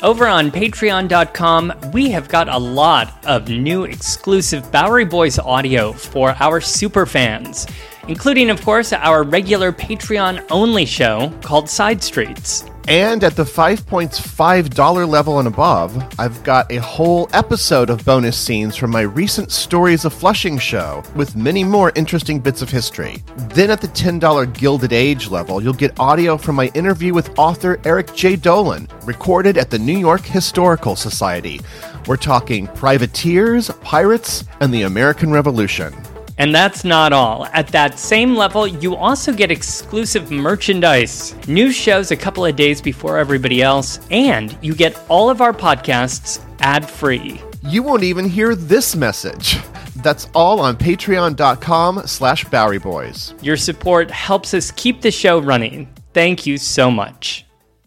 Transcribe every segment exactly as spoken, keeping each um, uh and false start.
Over on patreon dot com, we have got a lot of new exclusive Bowery Boys audio for our superfans, including, of course, our regular Patreon-only show called Side Streets. And at the five point five dollars level and above, I've got a whole episode of bonus scenes from my recent Stories of Flushing show, with many more interesting bits of history. Then at the ten dollars Gilded Age level, you'll get audio from my interview with author Eric J. Dolan, recorded at the New York Historical Society. We're talking privateers, pirates, and the American Revolution. And that's not all. At that same level, you also get exclusive merchandise, new shows a couple of days before everybody else, and you get all of our podcasts ad-free. You won't even hear this message. That's all on patreon dot com slash Bowery Boys. Your support helps us keep the show running. Thank you so much.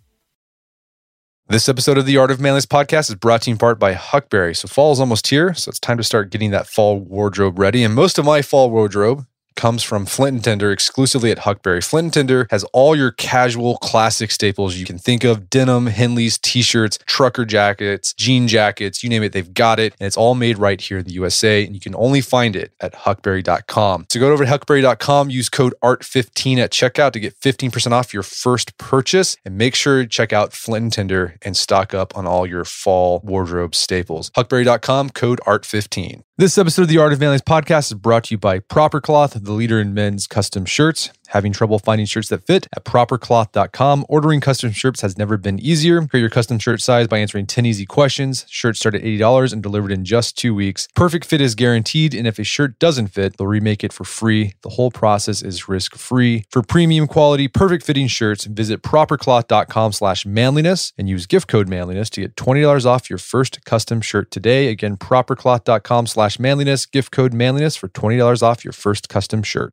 This episode of the Art of Manliness podcast is brought to you in part by Huckberry. So fall is almost here, so it's time to start getting that fall wardrobe ready. And most of my fall wardrobe comes from Flint and Tinder exclusively at Huckberry. Flint and Tinder has all your casual classic staples you can think of: denim, Henleys, t-shirts, trucker jackets, jean jackets, you name it, they've got it. And it's all made right here in the U S A, and you can only find it at huckberry dot com. So go over to huckberry dot com, use code A R T fifteen at checkout to get fifteen percent off your first purchase, and make sure to check out Flint and Tinder and stock up on all your fall wardrobe staples. huckberry dot com, code A R T fifteen. This episode of the Art of Manliness podcast is brought to you by Proper Cloth, the leader in men's custom shirts. Having trouble finding shirts that fit? At proper cloth dot com, ordering custom shirts has never been easier. Create your custom shirt size by answering ten easy questions. Shirts start at eighty dollars and delivered in just two weeks. Perfect fit is guaranteed, and if a shirt doesn't fit, they'll remake it for free. The whole process is risk-free. For premium quality, perfect fitting shirts, visit proper cloth dot com slash manliness and use gift code manliness to get twenty dollars off your first custom shirt today. Again, proper cloth dot com slash manliness, gift code manliness for twenty dollars off your first custom shirt.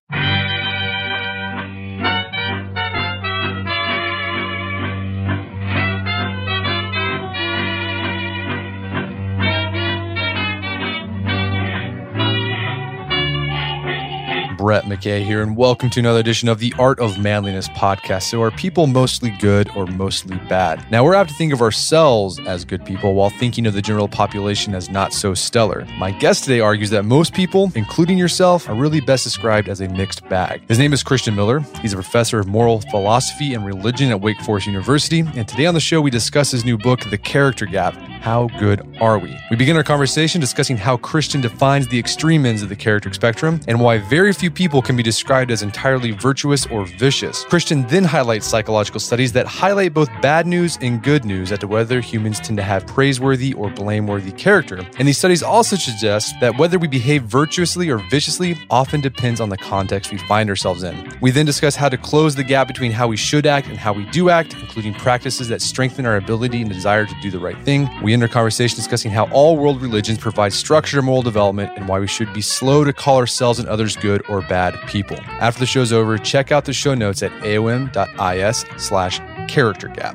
Brett McKay here, and welcome to another edition of the Art of Manliness podcast. So are people mostly good or mostly bad? Now, we're apt to think of ourselves as good people while thinking of the general population as not so stellar. My guest today argues that most people, including yourself, are really best described as a mixed bag. His name is Christian Miller. He's a professor of moral philosophy and religion at Wake Forest University, and today on the show we discuss his new book, The Character Gap: How Good Are We? We begin our conversation discussing how Christian defines the extreme ends of the character spectrum and why very few people can be described as entirely virtuous or vicious. Christian then highlights psychological studies that highlight both bad news and good news as to whether humans tend to have praiseworthy or blameworthy character. And these studies also suggest that whether we behave virtuously or viciously often depends on the context we find ourselves in. We then discuss how to close the gap between how we should act and how we do act, including practices that strengthen our ability and desire to do the right thing. We end our conversation discussing how all world religions provide structure to moral development and why we should be slow to call ourselves and others good or bad people. After the show's over, check out the show notes at aom dot is slash character gap.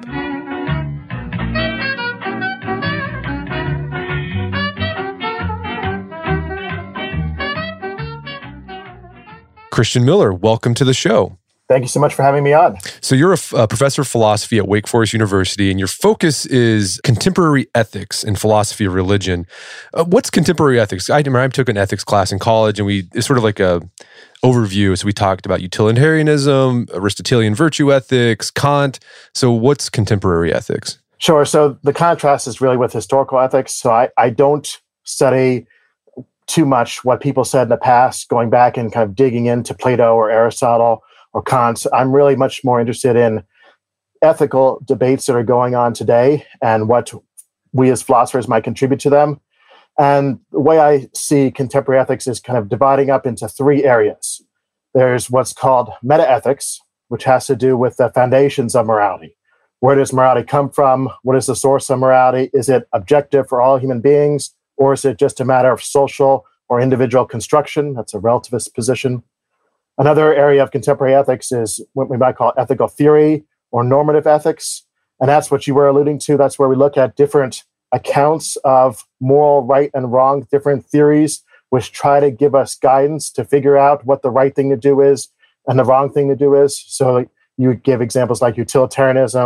Christian Miller, welcome to the show. Thank you so much for having me on. So you're a, f- a professor of philosophy at Wake Forest University, and your focus is contemporary ethics and philosophy of religion. Uh, what's contemporary ethics? I remember I took an ethics class in college, and we it's sort of like a overview. So we talked about utilitarianism, Aristotelian virtue ethics, Kant. So what's contemporary ethics? Sure. So the contrast is really with historical ethics. So I, I don't study too much what people said in the past, going back and kind of digging into Plato or Aristotle or Kant. I'm really much more interested in ethical debates that are going on today and what we as philosophers might contribute to them. And the way I see contemporary ethics is kind of dividing up into three areas. There's what's called metaethics, which has to do with the foundations of morality. Where does morality come from? What is the source of morality? Is it objective for all human beings, or is it just a matter of social or individual construction? That's a relativist position. Another area of contemporary ethics is what we might call ethical theory or normative ethics. And that's what you were alluding to. That's where we look at different accounts of moral right and wrong, different theories, which try to give us guidance to figure out what the right thing to do is and the wrong thing to do is. So you would give examples like utilitarianism or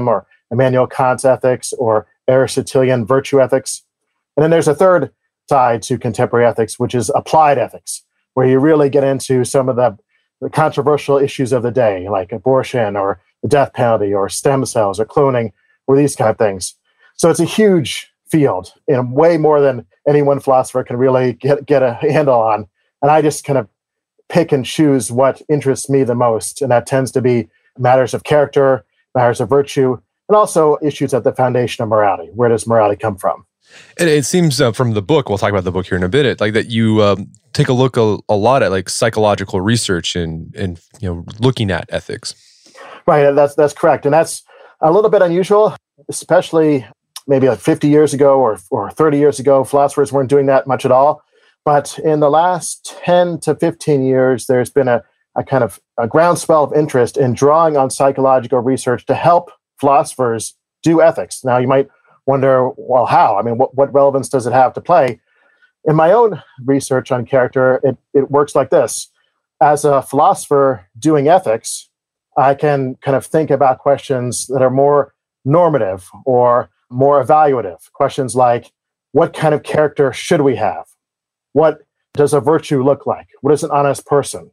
Immanuel Kant's ethics or Aristotelian virtue ethics. And then there's a third side to contemporary ethics, which is applied ethics, where you really get into some of the, the controversial issues of the day, like abortion or the death penalty or stem cells or cloning or these kind of things. So it's a huge field and way more than any one philosopher can really get, get a handle on. And I just kind of pick and choose what interests me the most. And that tends to be matters of character, matters of virtue, and also issues at the foundation of morality. Where does morality come from? And it seems uh, from the book, we'll talk about the book here in a bit, like that you um, take a look a, a lot at like psychological research and and you know looking at ethics. Right, that's that's correct, and that's a little bit unusual, especially maybe like fifty years ago or or thirty years ago. Philosophers weren't doing that much at all, but in the last ten to fifteen years, there's been a, a kind of a groundswell of interest in drawing on psychological research to help philosophers do ethics. Now, you might wonder, well, how? I mean, what, what relevance does it have to play? In my own research on character, it, it works like this. As a philosopher doing ethics, I can kind of think about questions that are more normative or more evaluative. Questions like, what kind of character should we have? What does a virtue look like? What is an honest person?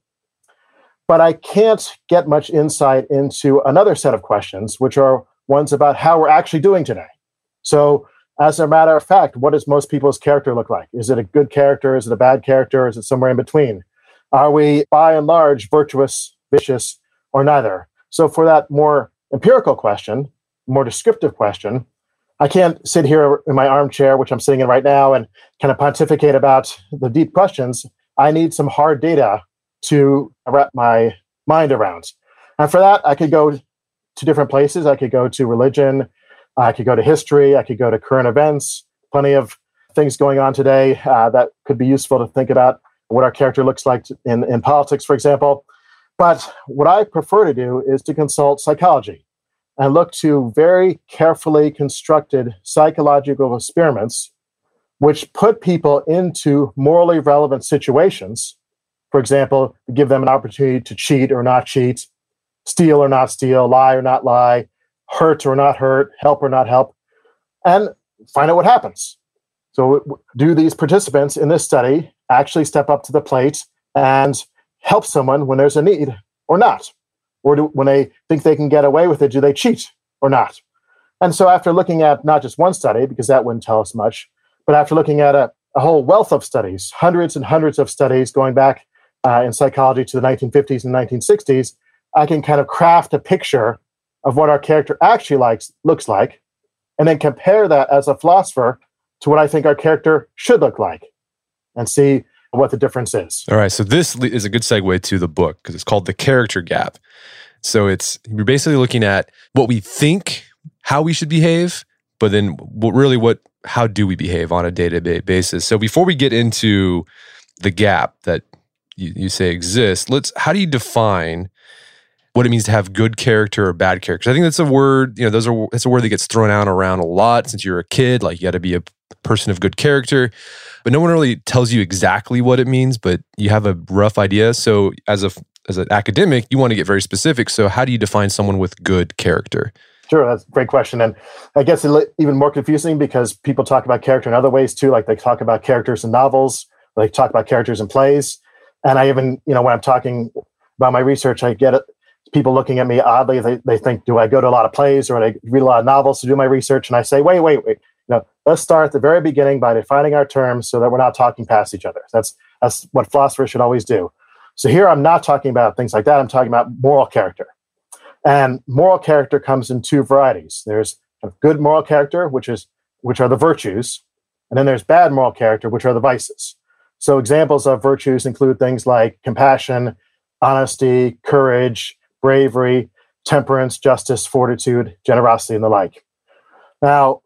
But I can't get much insight into another set of questions, which are ones about how we're actually doing today. So, as a matter of fact, what does most people's character look like? Is it a good character? Is it a bad character? Is it somewhere in between? Are we, by and large, virtuous, vicious, or neither? So for that more empirical question, more descriptive question, I can't sit here in my armchair, which I'm sitting in right now, and kind of pontificate about the deep questions. I need some hard data to wrap my mind around. And for that, I could go to different places. I could go to religion. I could go to history. I could go to current events. Plenty of things going on today uh, that could be useful to think about what our character looks like in, in politics, for example. But what I prefer to do is to consult psychology and look to very carefully constructed psychological experiments which put people into morally relevant situations. For example, give them an opportunity to cheat or not cheat, steal or not steal, lie or not lie, hurt or not hurt, help or not help, and find out what happens. So do these participants in this study actually step up to the plate and help someone when there's a need or not? Or do, when they think they can get away with it, do they cheat or not? And so after looking at not just one study, because that wouldn't tell us much, but after looking at a, a whole wealth of studies, hundreds and hundreds of studies going back uh, in psychology to the nineteen fifties and nineteen sixties, I can kind of craft a picture of what our character actually likes, looks like, and then compare that as a philosopher to what I think our character should look like and see what the difference is. All right, so this is a good segue to the book because it's called The Character Gap. So it's you're basically looking at what we think, how we should behave, but then what, really what, how do we behave on a day-to-day basis? So before we get into the gap that you, you say exists, let's, how do you define what it means to have good character or bad character? I think that's a word, you know, those are, that's a word that gets thrown out around a lot since you're a kid, like you got to be a person of good character, but no one really tells you exactly what it means, but you have a rough idea. So as a, as an academic, you want to get very specific. So how do you define someone with good character? Sure, that's a great question. And I guess it's even more confusing because people talk about character in other ways too, like they talk about characters in novels, or they talk about characters in plays. And I even, you know, when I'm talking about my research, I get it. People looking at me oddly. They they think, do I go to a lot of plays or do I read a lot of novels to do my research? And I say, wait, wait, wait. You know, let's start at the very beginning by defining our terms so that we're not talking past each other. That's that's what philosophers should always do. So here I'm not talking about things like that. I'm talking about moral character. And moral character comes in two varieties. There's good moral character, which is which are the virtues, and then there's bad moral character, which are the vices. So examples of virtues include things like compassion, honesty, courage, bravery, temperance, justice, fortitude, generosity, and the like. Now,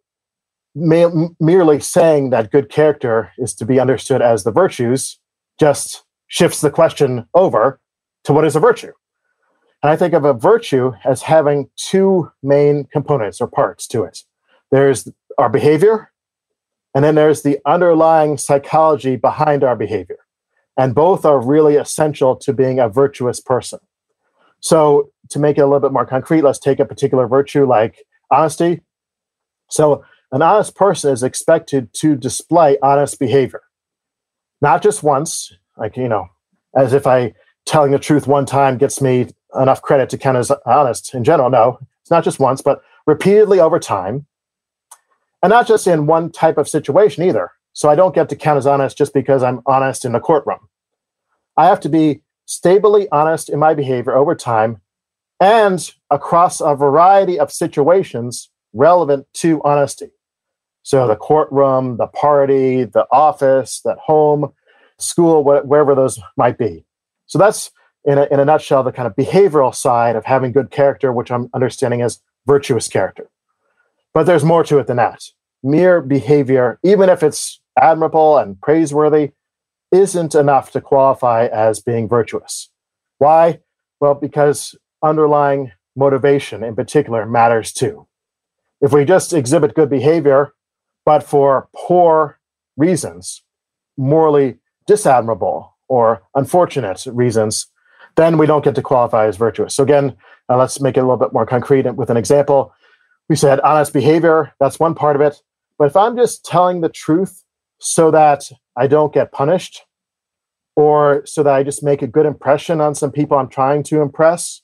me- merely saying that good character is to be understood as the virtues just shifts the question over to what is a virtue. And I think of a virtue as having two main components or parts to it. There's our behavior, and then there's the underlying psychology behind our behavior. And both are really essential to being a virtuous person. So to make it a little bit more concrete, let's take a particular virtue like honesty. So an honest person is expected to display honest behavior, not just once, like, you know, as if I telling the truth one time gets me enough credit to count as honest in general. No, it's not just once, but repeatedly over time. And not just in one type of situation either. So I don't get to count as honest just because I'm honest in the courtroom. I have to be stably honest in my behavior over time and across a variety of situations relevant to honesty. So the courtroom, the party, the office, the home, school, wherever those might be. So that's, in a, in a nutshell, the kind of behavioral side of having good character, which I'm understanding as virtuous character. But there's more to it than that. Mere behavior, even if it's admirable and praiseworthy, isn't enough to qualify as being virtuous. Why? Well, because underlying motivation in particular matters too. If we just exhibit good behavior, but for poor reasons, morally disadmirable or unfortunate reasons, then we don't get to qualify as virtuous. So again, uh, let's make it a little bit more concrete with an example. We said honest behavior, that's one part of it. But if I'm just telling the truth so that I don't get punished, or so that I just make a good impression on some people I'm trying to impress,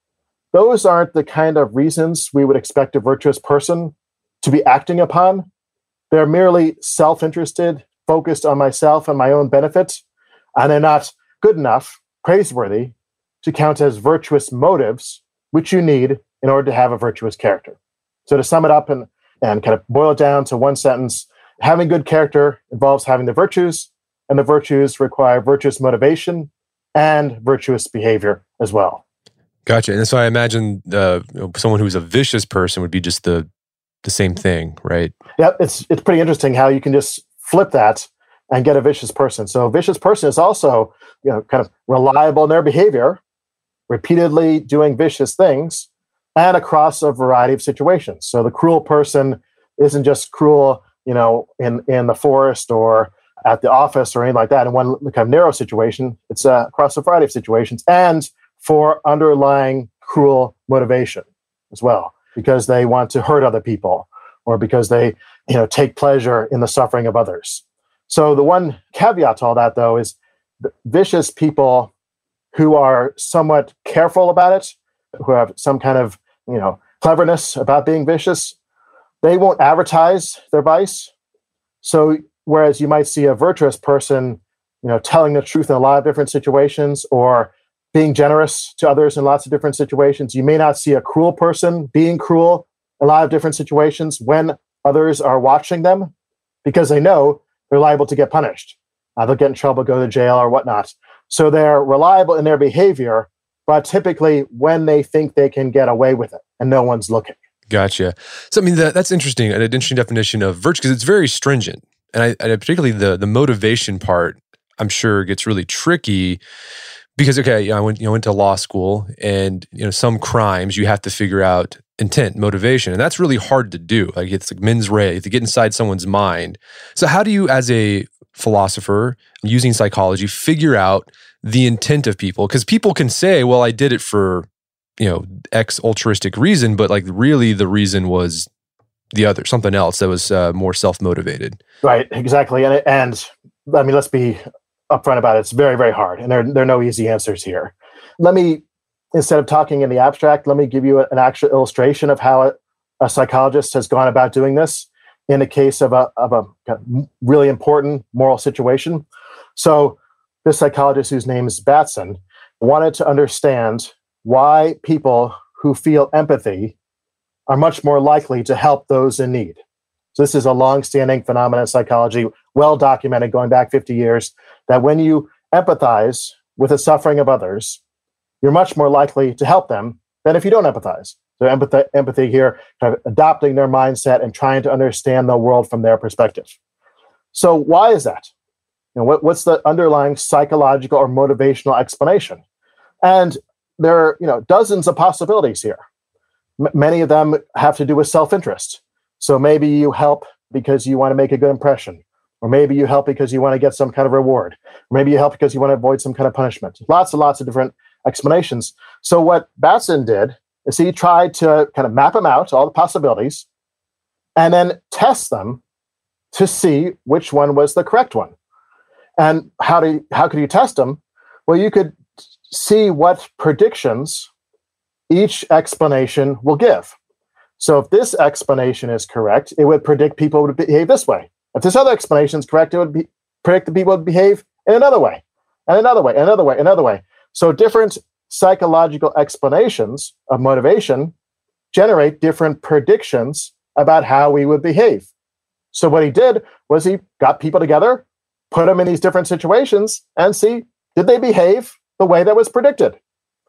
those aren't the kind of reasons we would expect a virtuous person to be acting upon. They're merely self-interested, focused on myself and my own benefit, and they're not good enough, praiseworthy, to count as virtuous motives, which you need in order to have a virtuous character. So to sum it up and, and kind of boil it down to one sentence, having good character involves having the virtues, and the virtues require virtuous motivation and virtuous behavior as well. Gotcha. And so I imagine uh, someone who's a vicious person would be just the the same thing, right? Yep. It's it's pretty interesting how you can just flip that and get a vicious person. So a vicious person is also, you know, kind of reliable in their behavior, repeatedly doing vicious things, and across a variety of situations. So the cruel person isn't just cruel, you know, in, in the forest or at the office or anything like that in one kind of narrow situation. It's uh, across a variety of situations and for underlying cruel motivation as well, because they want to hurt other people or because they, you know, take pleasure in the suffering of others. So the one caveat to all that, though, is vicious people who are somewhat careful about it, who have some kind of, you know, cleverness about being vicious, they won't advertise their vice. So whereas you might see a virtuous person, you know, telling the truth in a lot of different situations or being generous to others in lots of different situations, you may not see a cruel person being cruel in a lot of different situations when others are watching them because they know they're liable to get punished. Uh, they'll get in trouble, go to jail or whatnot. So they're reliable in their behavior, but typically when they think they can get away with it and no one's looking. Gotcha. So, I mean, that, that's interesting, an interesting definition of virtue because it's very stringent. And I, I particularly the the motivation part, I'm sure gets really tricky because, okay, you know, I went, you know, went to law school and, you know, some crimes you have to figure out intent, motivation. And that's really hard to do. Like it's like mens rea, you have to get inside someone's mind. So how do you, as a philosopher, using psychology, figure out the intent of people? Because people can say, well, I did it for, you know, X altruistic reason, but like really the reason was the other, something else that was uh, more self-motivated. Right, exactly. And, and I mean, let's be upfront about it. It's very, very hard. And there, there are no easy answers here. Let me, instead of talking in the abstract, let me give you an actual illustration of how a, a psychologist has gone about doing this in the case of a, of a really important moral situation. So this psychologist, whose name is Batson, wanted to understand why people who feel empathy are much more likely to help those in need. So this is a long-standing phenomenon in psychology, well documented going back fifty years, that when you empathize with the suffering of others, you're much more likely to help them than if you don't empathize. So empathy, empathy here, kind of adopting their mindset and trying to understand the world from their perspective. So why is that? You know, what, what's the underlying psychological or motivational explanation? And there are, you know, dozens of possibilities here. M- many of them have to do with self-interest. So maybe you help because you want to make a good impression, or maybe you help because you want to get some kind of reward, or maybe you help because you want to avoid some kind of punishment. Lots and lots of different explanations. So what Batson did is he tried to kind of map them out, all the possibilities, and then test them to see which one was the correct one. And how do you, how could you test them? Well, you could see what predictions each explanation will give. So if this explanation is correct, it would predict people would behave this way. If this other explanation is correct, it would be, predict that people would behave in another way, and another way, another way, another way. So different psychological explanations of motivation generate different predictions about how we would behave. So what he did was he got people together, put them in these different situations, and see, did they behave the way that was predicted?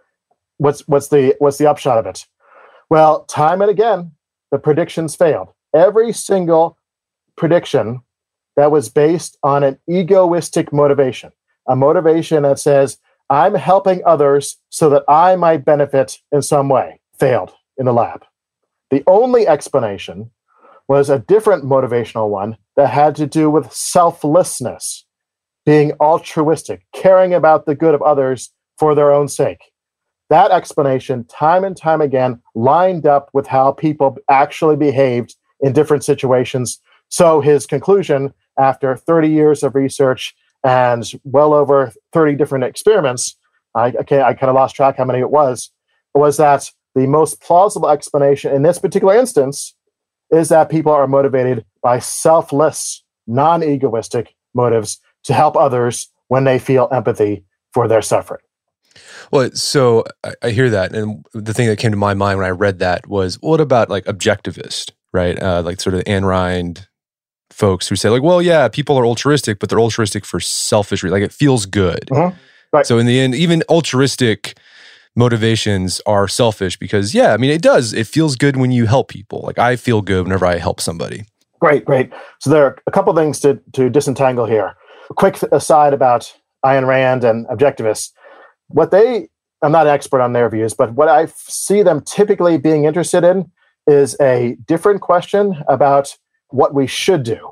What's what's the what's the upshot of it? Well, time and again, the predictions failed. Every single prediction that was based on an egoistic motivation, a motivation that says, I'm helping others so that I might benefit in some way, failed in the lab. The only explanation was a different motivational one that had to do with selflessness, being altruistic, caring about the good of others for their own sake. That explanation, time and time again, lined up with how people actually behaved in different situations. So his conclusion, after thirty years of research and well over thirty different experiments, I, I, I kind of lost track how many it was, was that the most plausible explanation in this particular instance is that people are motivated by selfless, non-egoistic motives to help others when they feel empathy for their suffering. Well, so I, I hear that, and the thing that came to my mind when I read that was, what about like objectivist, right? Uh, like sort of Ayn Rand folks who say like, well, yeah, people are altruistic, but they're altruistic for selfish reasons. Like it feels good. Mm-hmm. Right. So in the end, even altruistic motivations are selfish because, yeah, I mean, it does. It feels good when you help people. Like I feel good whenever I help somebody. Great, great. So there are a couple things to, to disentangle here. A quick aside about Ayn Rand and objectivists. What they, I'm not an expert on their views, but what I see them typically being interested in is a different question about what we should do.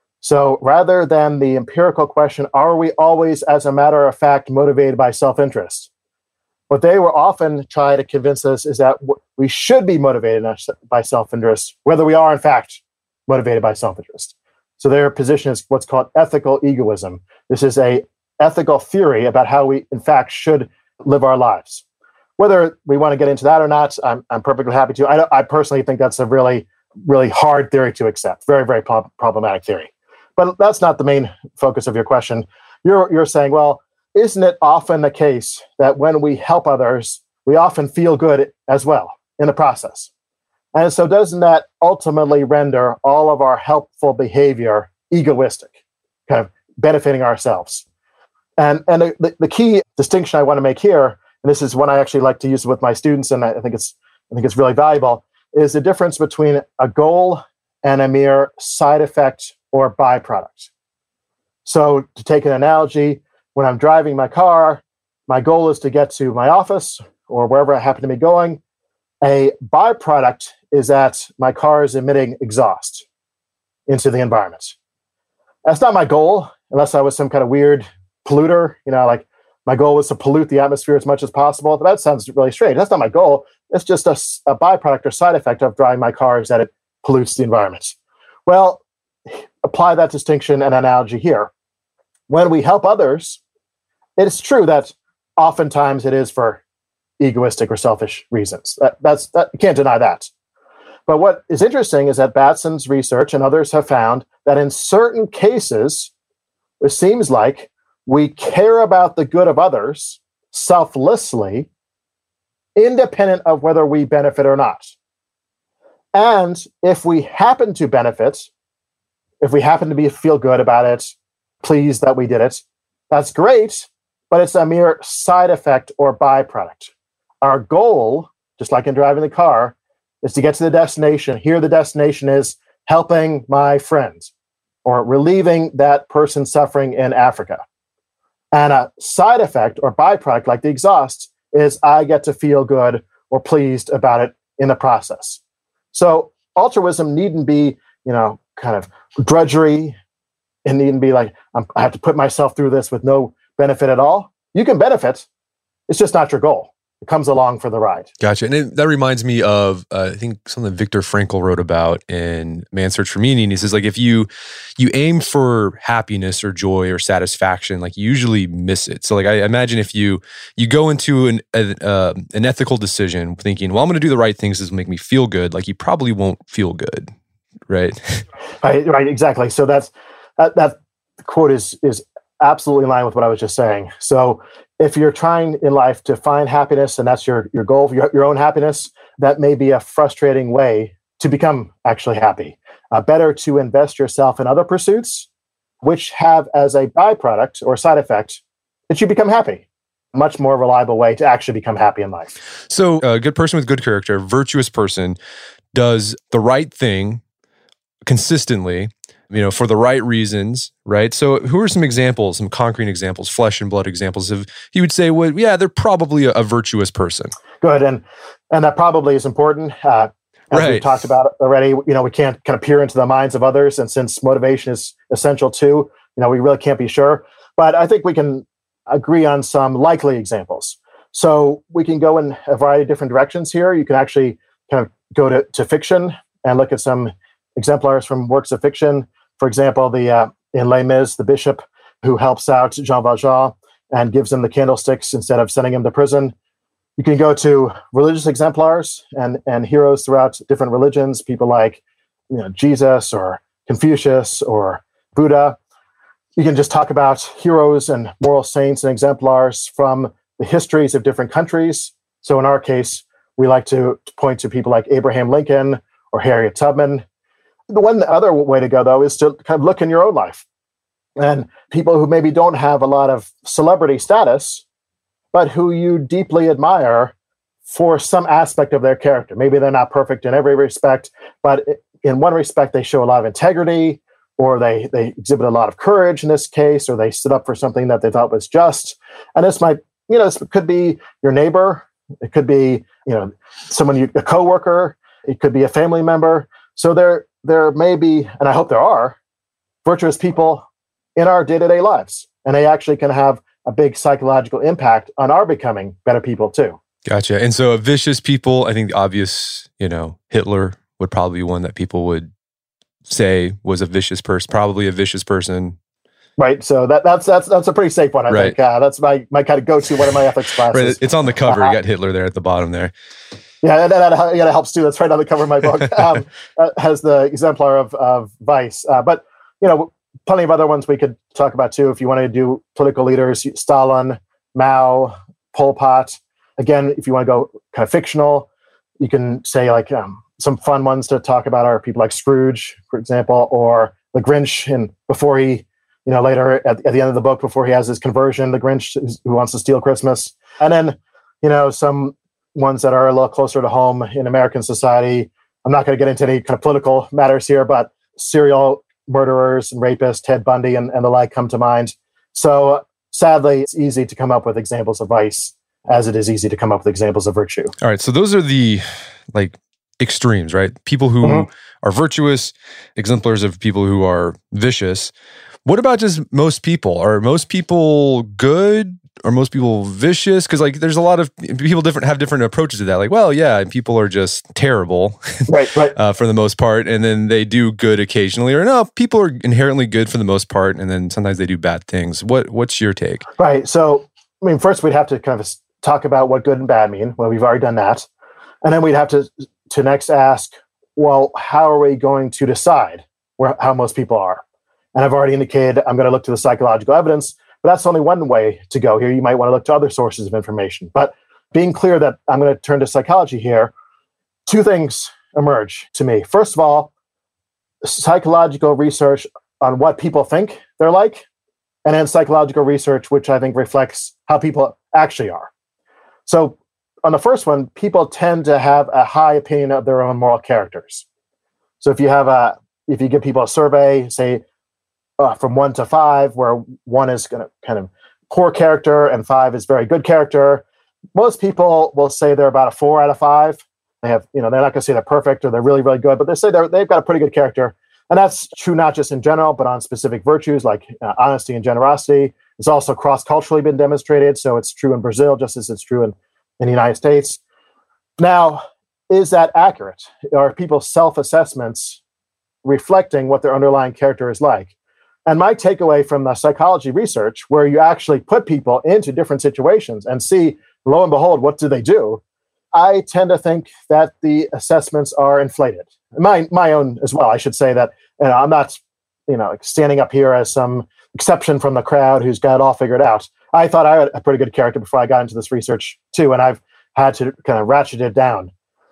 So rather than the empirical question, are we always, as a matter of fact, motivated by self-interest? What they will often try to convince us is that we should be motivated by self-interest, whether we are, in fact, motivated by self-interest. So their position is what's called ethical egoism. This is a ethical theory about how we, in fact, should live our lives. Whether we want to get into that or not, I'm, I'm perfectly happy to. I, I personally think that's a really, really hard theory to accept. Very, very pro- problematic theory. But that's not the main focus of your question. You're, you're saying, well, isn't it often the case that when we help others, we often feel good as well in the process? And so doesn't that ultimately render all of our helpful behavior egoistic, kind of benefiting ourselves? And and the, the key distinction I want to make here, and this is one I actually like to use with my students, and I think it's I think it's really valuable, is the difference between a goal and a mere side effect or byproduct. So to take an analogy, when I'm driving my car, my goal is to get to my office or wherever I happen to be going. A byproduct is that my car is emitting exhaust into the environment. That's not my goal, unless I was some kind of weird polluter, you know, like my goal was to pollute the atmosphere as much as possible. That sounds really strange. That's not my goal. It's just a, a byproduct or side effect of driving my car is that it pollutes the environment. Well, apply that distinction and analogy here. When we help others, it's true that oftentimes it is for egoistic or selfish reasons. That, that's that, you can't deny that. But what is interesting is that Batson's research and others have found that in certain cases, it seems like we care about the good of others selflessly, independent of whether we benefit or not. And if we happen to benefit, if we happen to be feel good about it, pleased that we did it, that's great, but it's a mere side effect or byproduct. Our goal, just like in driving the car, is to get to the destination. Here the destination is helping my friends or relieving that person suffering in Africa. And a side effect or byproduct like the exhaust is I get to feel good or pleased about it in the process. So altruism needn't be, you know, kind of drudgery. It needn't be like, I'm, I have to put myself through this with no benefit at all. You can benefit. It's just not your goal. comes along for the ride. Gotcha. And it, that reminds me of, uh, I think something Viktor Frankl wrote about in Man's Search for Meaning. He says, like, if you you aim for happiness or joy or satisfaction, like, you usually miss it. So, like, I imagine if you you go into an a, uh, an ethical decision thinking, well, I'm going to do the right things, this will make me feel good, like, you probably won't feel good, right? Right, right, exactly. So that's that, that quote is is absolutely in line with what I was just saying. So if you're trying in life to find happiness and that's your, your goal, your, your own happiness, that may be a frustrating way to become actually happy. Uh, better to invest yourself in other pursuits, which have as a byproduct or side effect that you become happy. Much more reliable way to actually become happy in life. So a good person with good character, virtuous person, does the right thing consistently, you know, for the right reasons, right? So who are some examples, some concrete examples, flesh and blood examples of, you would say, well, yeah, they're probably a, a virtuous person. Good. And and that probably is important. Uh, as right. we've talked about already, you know, we can't kind of peer into the minds of others. And since motivation is essential too, you know, we really can't be sure. But I think we can agree on some likely examples. So we can go in a variety of different directions here. You can actually kind of go to, to fiction and look at some exemplars from works of fiction. For example, the uh, in Les Mis, the bishop who helps out Jean Valjean and gives him the candlesticks instead of sending him to prison. You can go to religious exemplars and, and heroes throughout different religions, people like you know, Jesus or Confucius or Buddha. You can just talk about heroes and moral saints and exemplars from the histories of different countries. So in our case, we like to point to people like Abraham Lincoln or Harriet Tubman. The one other way to go, though, is to kind of look in your own life. And people who maybe don't have a lot of celebrity status, but who you deeply admire for some aspect of their character. Maybe they're not perfect in every respect, but in one respect, they show a lot of integrity, or they, they exhibit a lot of courage in this case, or they stood up for something that they thought was just. And this might, you know, this could be your neighbor. It could be, you know, someone, you, a coworker. It could be a family member. So there, there may be, and I hope there are, virtuous people in our day-to-day lives. And they actually can have a big psychological impact on our becoming better people too. Gotcha. And so vicious people, I think the obvious, you know, Hitler would probably be one that people would say was a vicious person, probably a vicious person. Right. So that, that's that's that's a pretty safe one, I right. think. Uh, that's my, my kind of go-to one of my ethics classes. Right. It's on the cover. Uh-huh. You got Hitler there at the bottom there. Yeah, that, that, yeah, that helps too. That's right on the cover of my book. Um, uh, has the exemplar of, of Vice. Uh, but, you know, plenty of other ones we could talk about too. If you wanted to do political leaders, Stalin, Mao, Pol Pot. Again, if you want to go kind of fictional, you can say like um, some fun ones to talk about are people like Scrooge, for example, or the Grinch. And before he, you know, later at, at the end of the book, before he has his conversion, the Grinch who wants to steal Christmas. And then, you know, some ones that are a little closer to home in American society. I'm not going to get into any kind of political matters here, but serial murderers and rapists, Ted Bundy and, and the like come to mind. So sadly, it's easy to come up with examples of vice as it is easy to come up with examples of virtue. All right. So those are the like extremes, right? People who mm-hmm. are virtuous, exemplars of people who are vicious. What about just most people? Are most people good? Are most people vicious? Because like there's a lot of people different have different approaches to that. Like, well, yeah, people are just terrible, right, right. uh, for the most part, and then they do good occasionally. Or no, people are inherently good for the most part, and then sometimes they do bad things. What What's your take? Right. So, I mean, first we'd have to kind of talk about what good and bad mean. Well, we've already done that, and then we'd have to to next ask, well, how are we going to decide where how most people are? And I've already indicated I'm going to look to the psychological evidence. But that's only one way to go here. You might want to look to other sources of information. But being clear that I'm going to turn to psychology here, two things emerge to me. First of all, psychological research on what people think they're like, and then psychological research, which I think reflects how people actually are. So on the first one, people tend to have a high opinion of their own moral characters. So if you have a, if you give people a survey, say, Uh, from one to five, where one is going to kind of poor character and five is very good character. Most people will say they're about a four out of five. They have, you know, they're not going to say they're perfect or they're really, really good, but they say they're, they've got a pretty good character. And that's true not just in general, but on specific virtues like uh, honesty and generosity. It's also cross-culturally been demonstrated. So it's true in Brazil, just as it's true in in the United States. Now, is that accurate? Are people's self-assessments reflecting what their underlying character is like? And my takeaway from the psychology research, where you actually put people into different situations and see, lo and behold, what do they do? I tend to think that the assessments are inflated. My my own as well. I should say that, you know, I'm not, you know, standing up here as some exception from the crowd who's got it all figured out. I thought I had a pretty good character before I got into this research too, and I've had to kind of ratchet it down.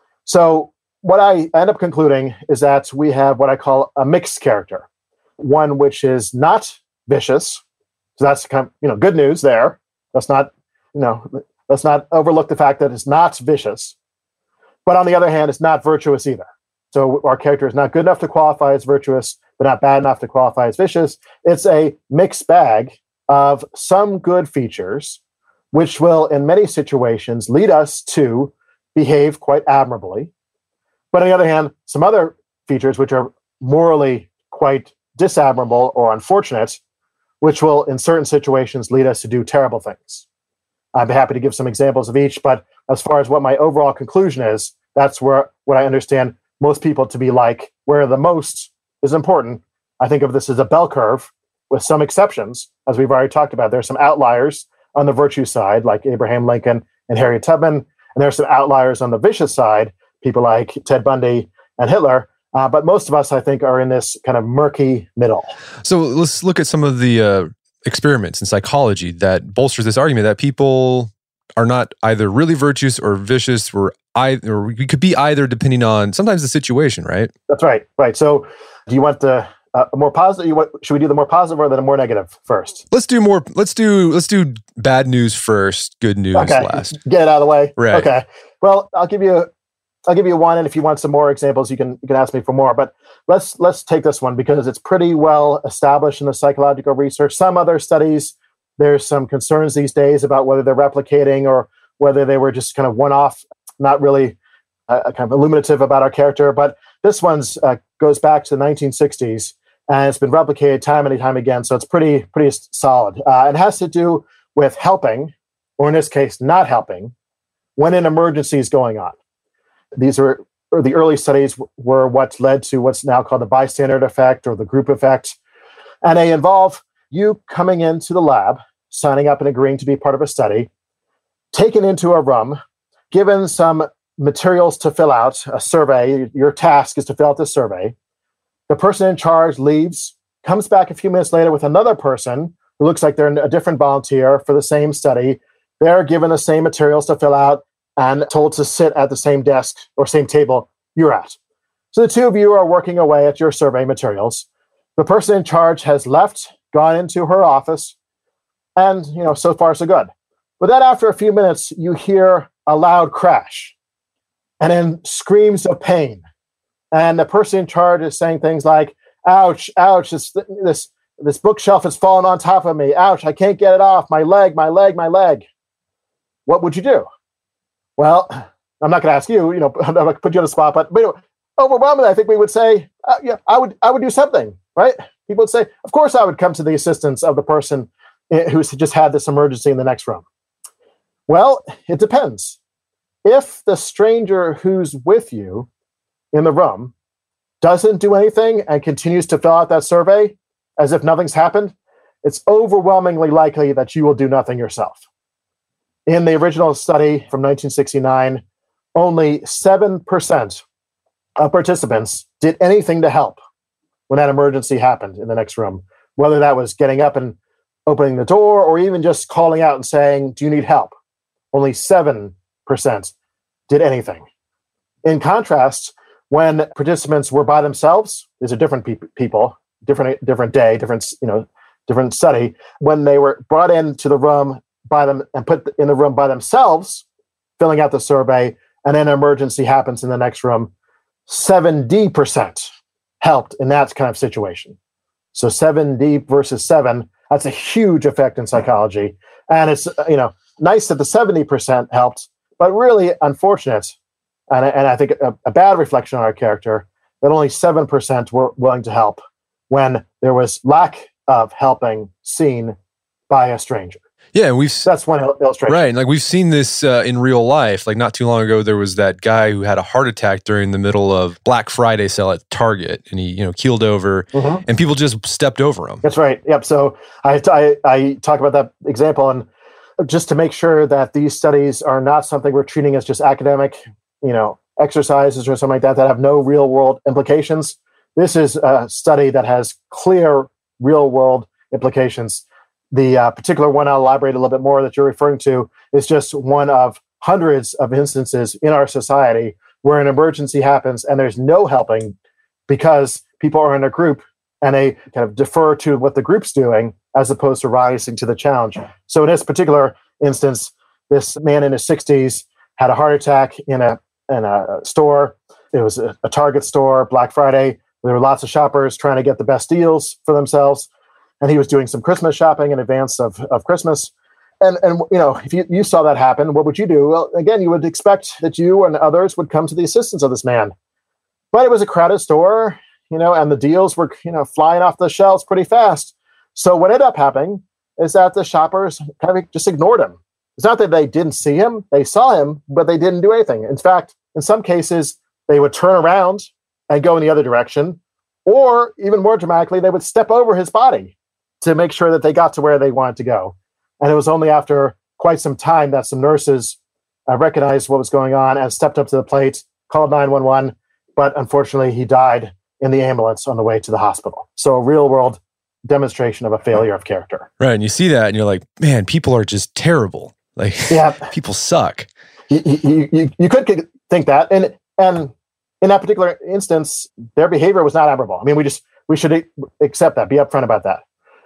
So what I end up concluding is that we have what I call a mixed character, one which is not vicious. So that's kind of, you know, good news there. Let's not, you know, let's not overlook the fact that it's not vicious. But on the other hand, it's not virtuous either. So our character is not good enough to qualify as virtuous, but not bad enough to qualify as vicious. It's a mixed bag of some good features, which will, in many situations, lead us to behave quite admirably. But on the other hand, some other features which are morally quite disadmirable or unfortunate, which will, in certain situations, lead us to do terrible things. I'd be happy to give some examples of each, but as far as what my overall conclusion is, that's where what I understand most people to be like, where the most is important. I think of this as a bell curve with some exceptions, as we've already talked about. There's some outliers on the virtue side, like Abraham Lincoln and Harriet Tubman, and there's some outliers on the vicious side, people like Ted Bundy and Hitler. Uh, but most of us, I think, are in this kind of murky middle. So let's look at some of the uh, experiments in psychology that bolsters this argument that people are not either really virtuous or vicious, or either, or we could be either depending on sometimes the situation, right? That's right. Right. So do you want the uh, a more positive? You want, should we do the more positive or the more negative first? Let's do more. Let's do let's do bad news first, good news okay. last. Get it out of the way. Right. Okay. Well, I'll give you I'll give you one, and if you want some more examples, you can you can ask me for more. But let's let's take this one because it's pretty well established in the psychological research. Some other studies, there's some concerns these days about whether they're replicating or whether they were just kind of one-off, not really uh, kind of illuminative about our character. But this one's uh, goes back to the nineteen sixties, and it's been replicated time and time again. So it's pretty pretty solid. Uh, it has to do with helping, or in this case, not helping, when an emergency is going on. These are or the early studies were what led to what's now called the bystander effect or the group effect. And they involve you coming into the lab, signing up and agreeing to be part of a study, taken into a room, given some materials to fill out, a survey. Your task is to fill out this survey. The person in charge leaves, comes back a few minutes later with another person who looks like they're a different volunteer for the same study. They're given the same materials to fill out and told to sit at the same desk or same table you're at. So the two of you are working away at your survey materials. The person in charge has left, gone into her office, and, you know, so far so good. But then after a few minutes, you hear a loud crash and then screams of pain. And the person in charge is saying things like, ouch, ouch, this, this, this bookshelf has fallen on top of me. Ouch, I can't get it off. My leg, my leg, my leg. What would you do? Well, I'm not going to ask you, you know, I'm not going to put you on the spot, but, but overwhelmingly, I think we would say, uh, yeah, I would, I would do something, right? People would say, of course, I would come to the assistance of the person who's just had this emergency in the next room. Well, it depends. If the stranger who's with you in the room doesn't do anything and continues to fill out that survey as if nothing's happened, it's overwhelmingly likely that you will do nothing yourself. In the original study from nineteen sixty-nine, only seven percent of participants did anything to help when that emergency happened in the next room, whether that was getting up and opening the door or even just calling out and saying, do you need help? Only seven percent did anything. In contrast, when participants were by themselves, these are different pe- people, different different day, different, you know, different study, when they were brought into the room by them and put in the room by themselves, filling out the survey, and then an emergency happens in the next room, seventy percent helped in that kind of situation. So seventy versus seven, that's a huge effect in psychology. And it's, you know, nice that the seventy percent helped, but really unfortunate, and, and I think a, a bad reflection on our character, that only seven percent were willing to help when there was lack of helping seen by a stranger. Yeah, and we've That's one il- illustration. right, and like we've seen this uh, in real life. Like not too long ago, there was that guy who had a heart attack during the middle of Black Friday sale at Target, and he you know keeled over, Mhm. and people just stepped over him. That's right. Yep. So I, I, I talk about that example, and just to make sure that these studies are not something we're treating as just academic, you know, exercises or something like that that have no real world implications. This is a study that has clear real world implications. The uh, particular one I'll elaborate a little bit more that you're referring to is just one of hundreds of instances in our society where an emergency happens and there's no helping because people are in a group and they kind of defer to what the group's doing as opposed to rising to the challenge. So in this particular instance, this man in his sixties had a heart attack in a in a store. It was a, a Target store, Black Friday. There were lots of shoppers trying to get the best deals for themselves. And he was doing some Christmas shopping in advance of, of Christmas. And, and you know, if you, you saw that happen, what would you do? Well, again, you would expect that you and others would come to the assistance of this man. But it was a crowded store, you know, and the deals were, you know, flying off the shelves pretty fast. So what ended up happening is that the shoppers kind of just ignored him. It's not that they didn't see him. They saw him, but they didn't do anything. In fact, in some cases, they would turn around and go in the other direction. Or even more dramatically, they would step over his body to make sure that they got to where they wanted to go. And it was only after quite some time that some nurses uh, recognized what was going on and stepped up to the plate, called nine one one, but unfortunately he died in the ambulance on the way to the hospital. So a real world demonstration of a failure of character. Right, and you see that and you're like, man, people are just terrible. Like, yeah. people suck. You, you, you, you could think that. And, and in that particular instance, their behavior was not admirable. I mean, we just, we should accept that, be upfront about that.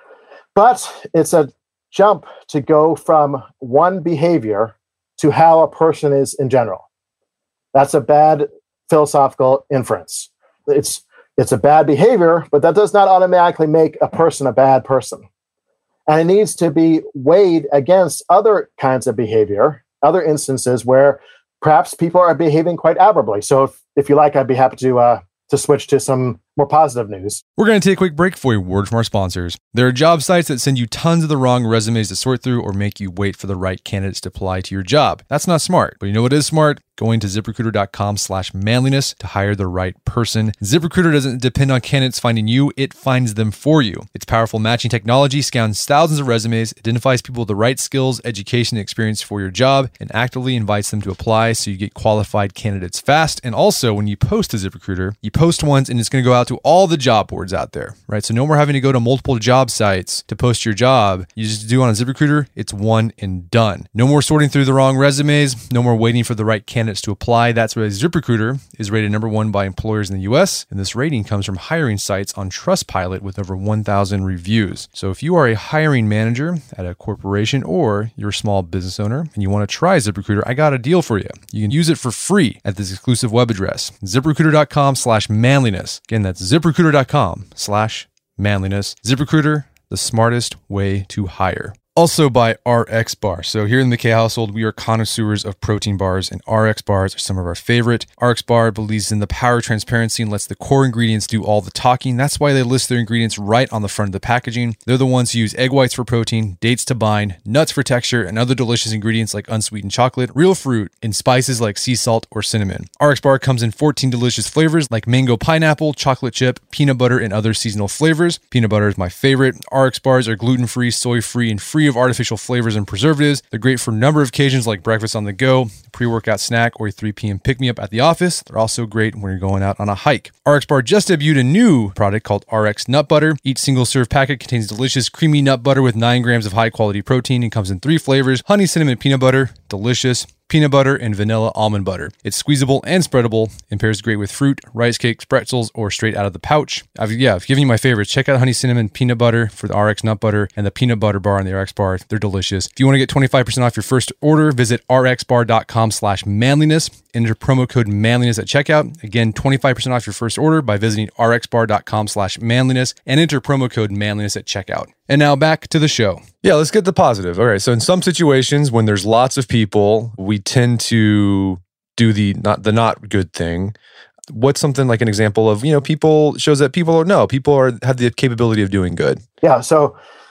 But it's a jump to go from one behavior to how a person is in general. That's a bad philosophical inference. It's it's a bad behavior, but that does not automatically make a person a bad person. And it needs to be weighed against other kinds of behavior, other instances where perhaps people are behaving quite admirably. So if, if you like, I'd be happy to uh, to switch to some more positive news. We're going to take a quick break for a word from our sponsors. There are job sites that send you tons of the wrong resumes to sort through or make you wait for the right candidates to apply to your job. That's not smart, but you know what is smart? Going to ZipRecruiter.com slash manliness to hire the right person. ZipRecruiter doesn't depend on candidates finding you, it finds them for you. Its powerful matching technology scans thousands of resumes, identifies people with the right skills, education, and experience for your job, and actively invites them to apply so you get qualified candidates fast. And also, when you post to ZipRecruiter, you post once and it's going to go out to all the job boards out there, right? So no more having to go to multiple job sites to post your job. You just do it on ZipRecruiter, it's one and done. No more sorting through the wrong resumes, no more waiting for the right candidates to apply. That's why ZipRecruiter is rated number one by employers in the U S, and this rating comes from hiring sites on Trustpilot with over one thousand reviews. So if you are a hiring manager at a corporation or you're a small business owner and you want to try ZipRecruiter, I got a deal for you. You can use it for free at this exclusive web address, ZipRecruiter.com slash manliness. Again, that's ZipRecruiter.com slash manliness. ZipRecruiter, the smartest way to hire. Also by R X Bar. So here in the K household, we are connoisseurs of protein bars, and R X bars are some of our favorite. R X Bar believes in the power of transparency and lets the core ingredients do all the talking. That's why they list their ingredients right on the front of the packaging. They're the ones who use egg whites for protein, dates to bind, nuts for texture, and other delicious ingredients like unsweetened chocolate, real fruit, and spices like sea salt or cinnamon. R X Bar comes in fourteen delicious flavors like mango pineapple, chocolate chip, peanut butter, and other seasonal flavors. Peanut butter is my favorite. R X Bars are gluten-free, soy-free, and free of artificial flavors and preservatives. They're great for a number of occasions like breakfast on the go, pre-workout snack, or a three p.m. pick-me-up at the office. They're also great when you're going out on a hike. R X Bar just debuted a new product called R X Nut Butter. Each single serve packet contains delicious creamy nut butter with nine grams of high-quality protein and comes in three flavors: honey, cinnamon, peanut butter, delicious, peanut butter, and vanilla almond butter. It's squeezable and spreadable and pairs great with fruit, rice cakes, pretzels, or straight out of the pouch. I've, yeah, I've given you my favorites. Check out honey, cinnamon, peanut butter for the R X Nut Butter and the peanut butter bar on the R X Bar. They're delicious. If you want to get twenty-five percent off your first order, visit rxbar.com slash manliness. Enter promo code manliness at checkout. Again, twenty-five percent off your first order by visiting rxbar.com slash manliness and enter promo code manliness at checkout. And now back to the show. Yeah, let's get the positive. All right, so in some situations when there's lots of people, we tend to do the not the not good thing. What's something like an example of, you know, people shows that people are no, people are have the capability of doing good? Yeah, so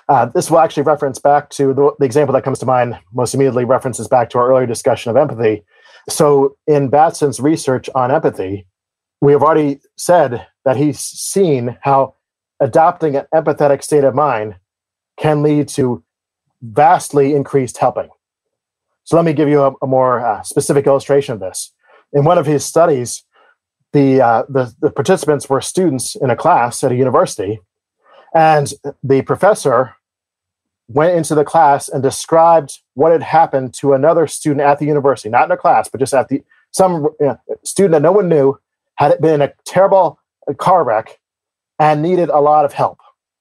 Uh, this will actually reference back to the, the example that comes to mind most immediately references back to our earlier discussion of empathy. So in Batson's research on empathy, we have already said that he's seen how adopting an empathetic state of mind can lead to vastly increased helping. So let me give you a, a more uh, specific illustration of this. In one of his studies, the, uh, the the participants were students in a class at a university, and the professor went into the class and described what had happened to another student at the university, not in a class, but just at the some you know, student that no one knew had been in a terrible car wreck and needed a lot of help.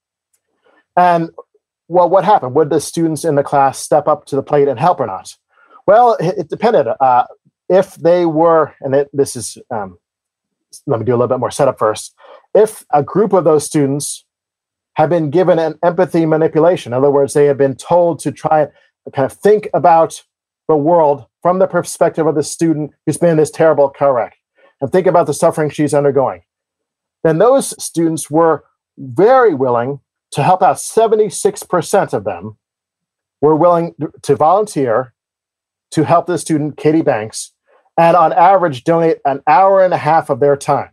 And well, what happened? Would the students in the class step up to the plate and help or not? Well, it, it depended. Uh, if they were, and it, this is, um, let me do a little bit more setup first. If a group of those students had been given an empathy manipulation, in other words, they had been told to try and kind of think about the world from the perspective of the student who's been in this terrible car wreck and think about the suffering she's undergoing, then those students were very willing to help out. seventy-six percent of them were willing to volunteer to help the student, Katie Banks, and on average donate an hour and a half of their time.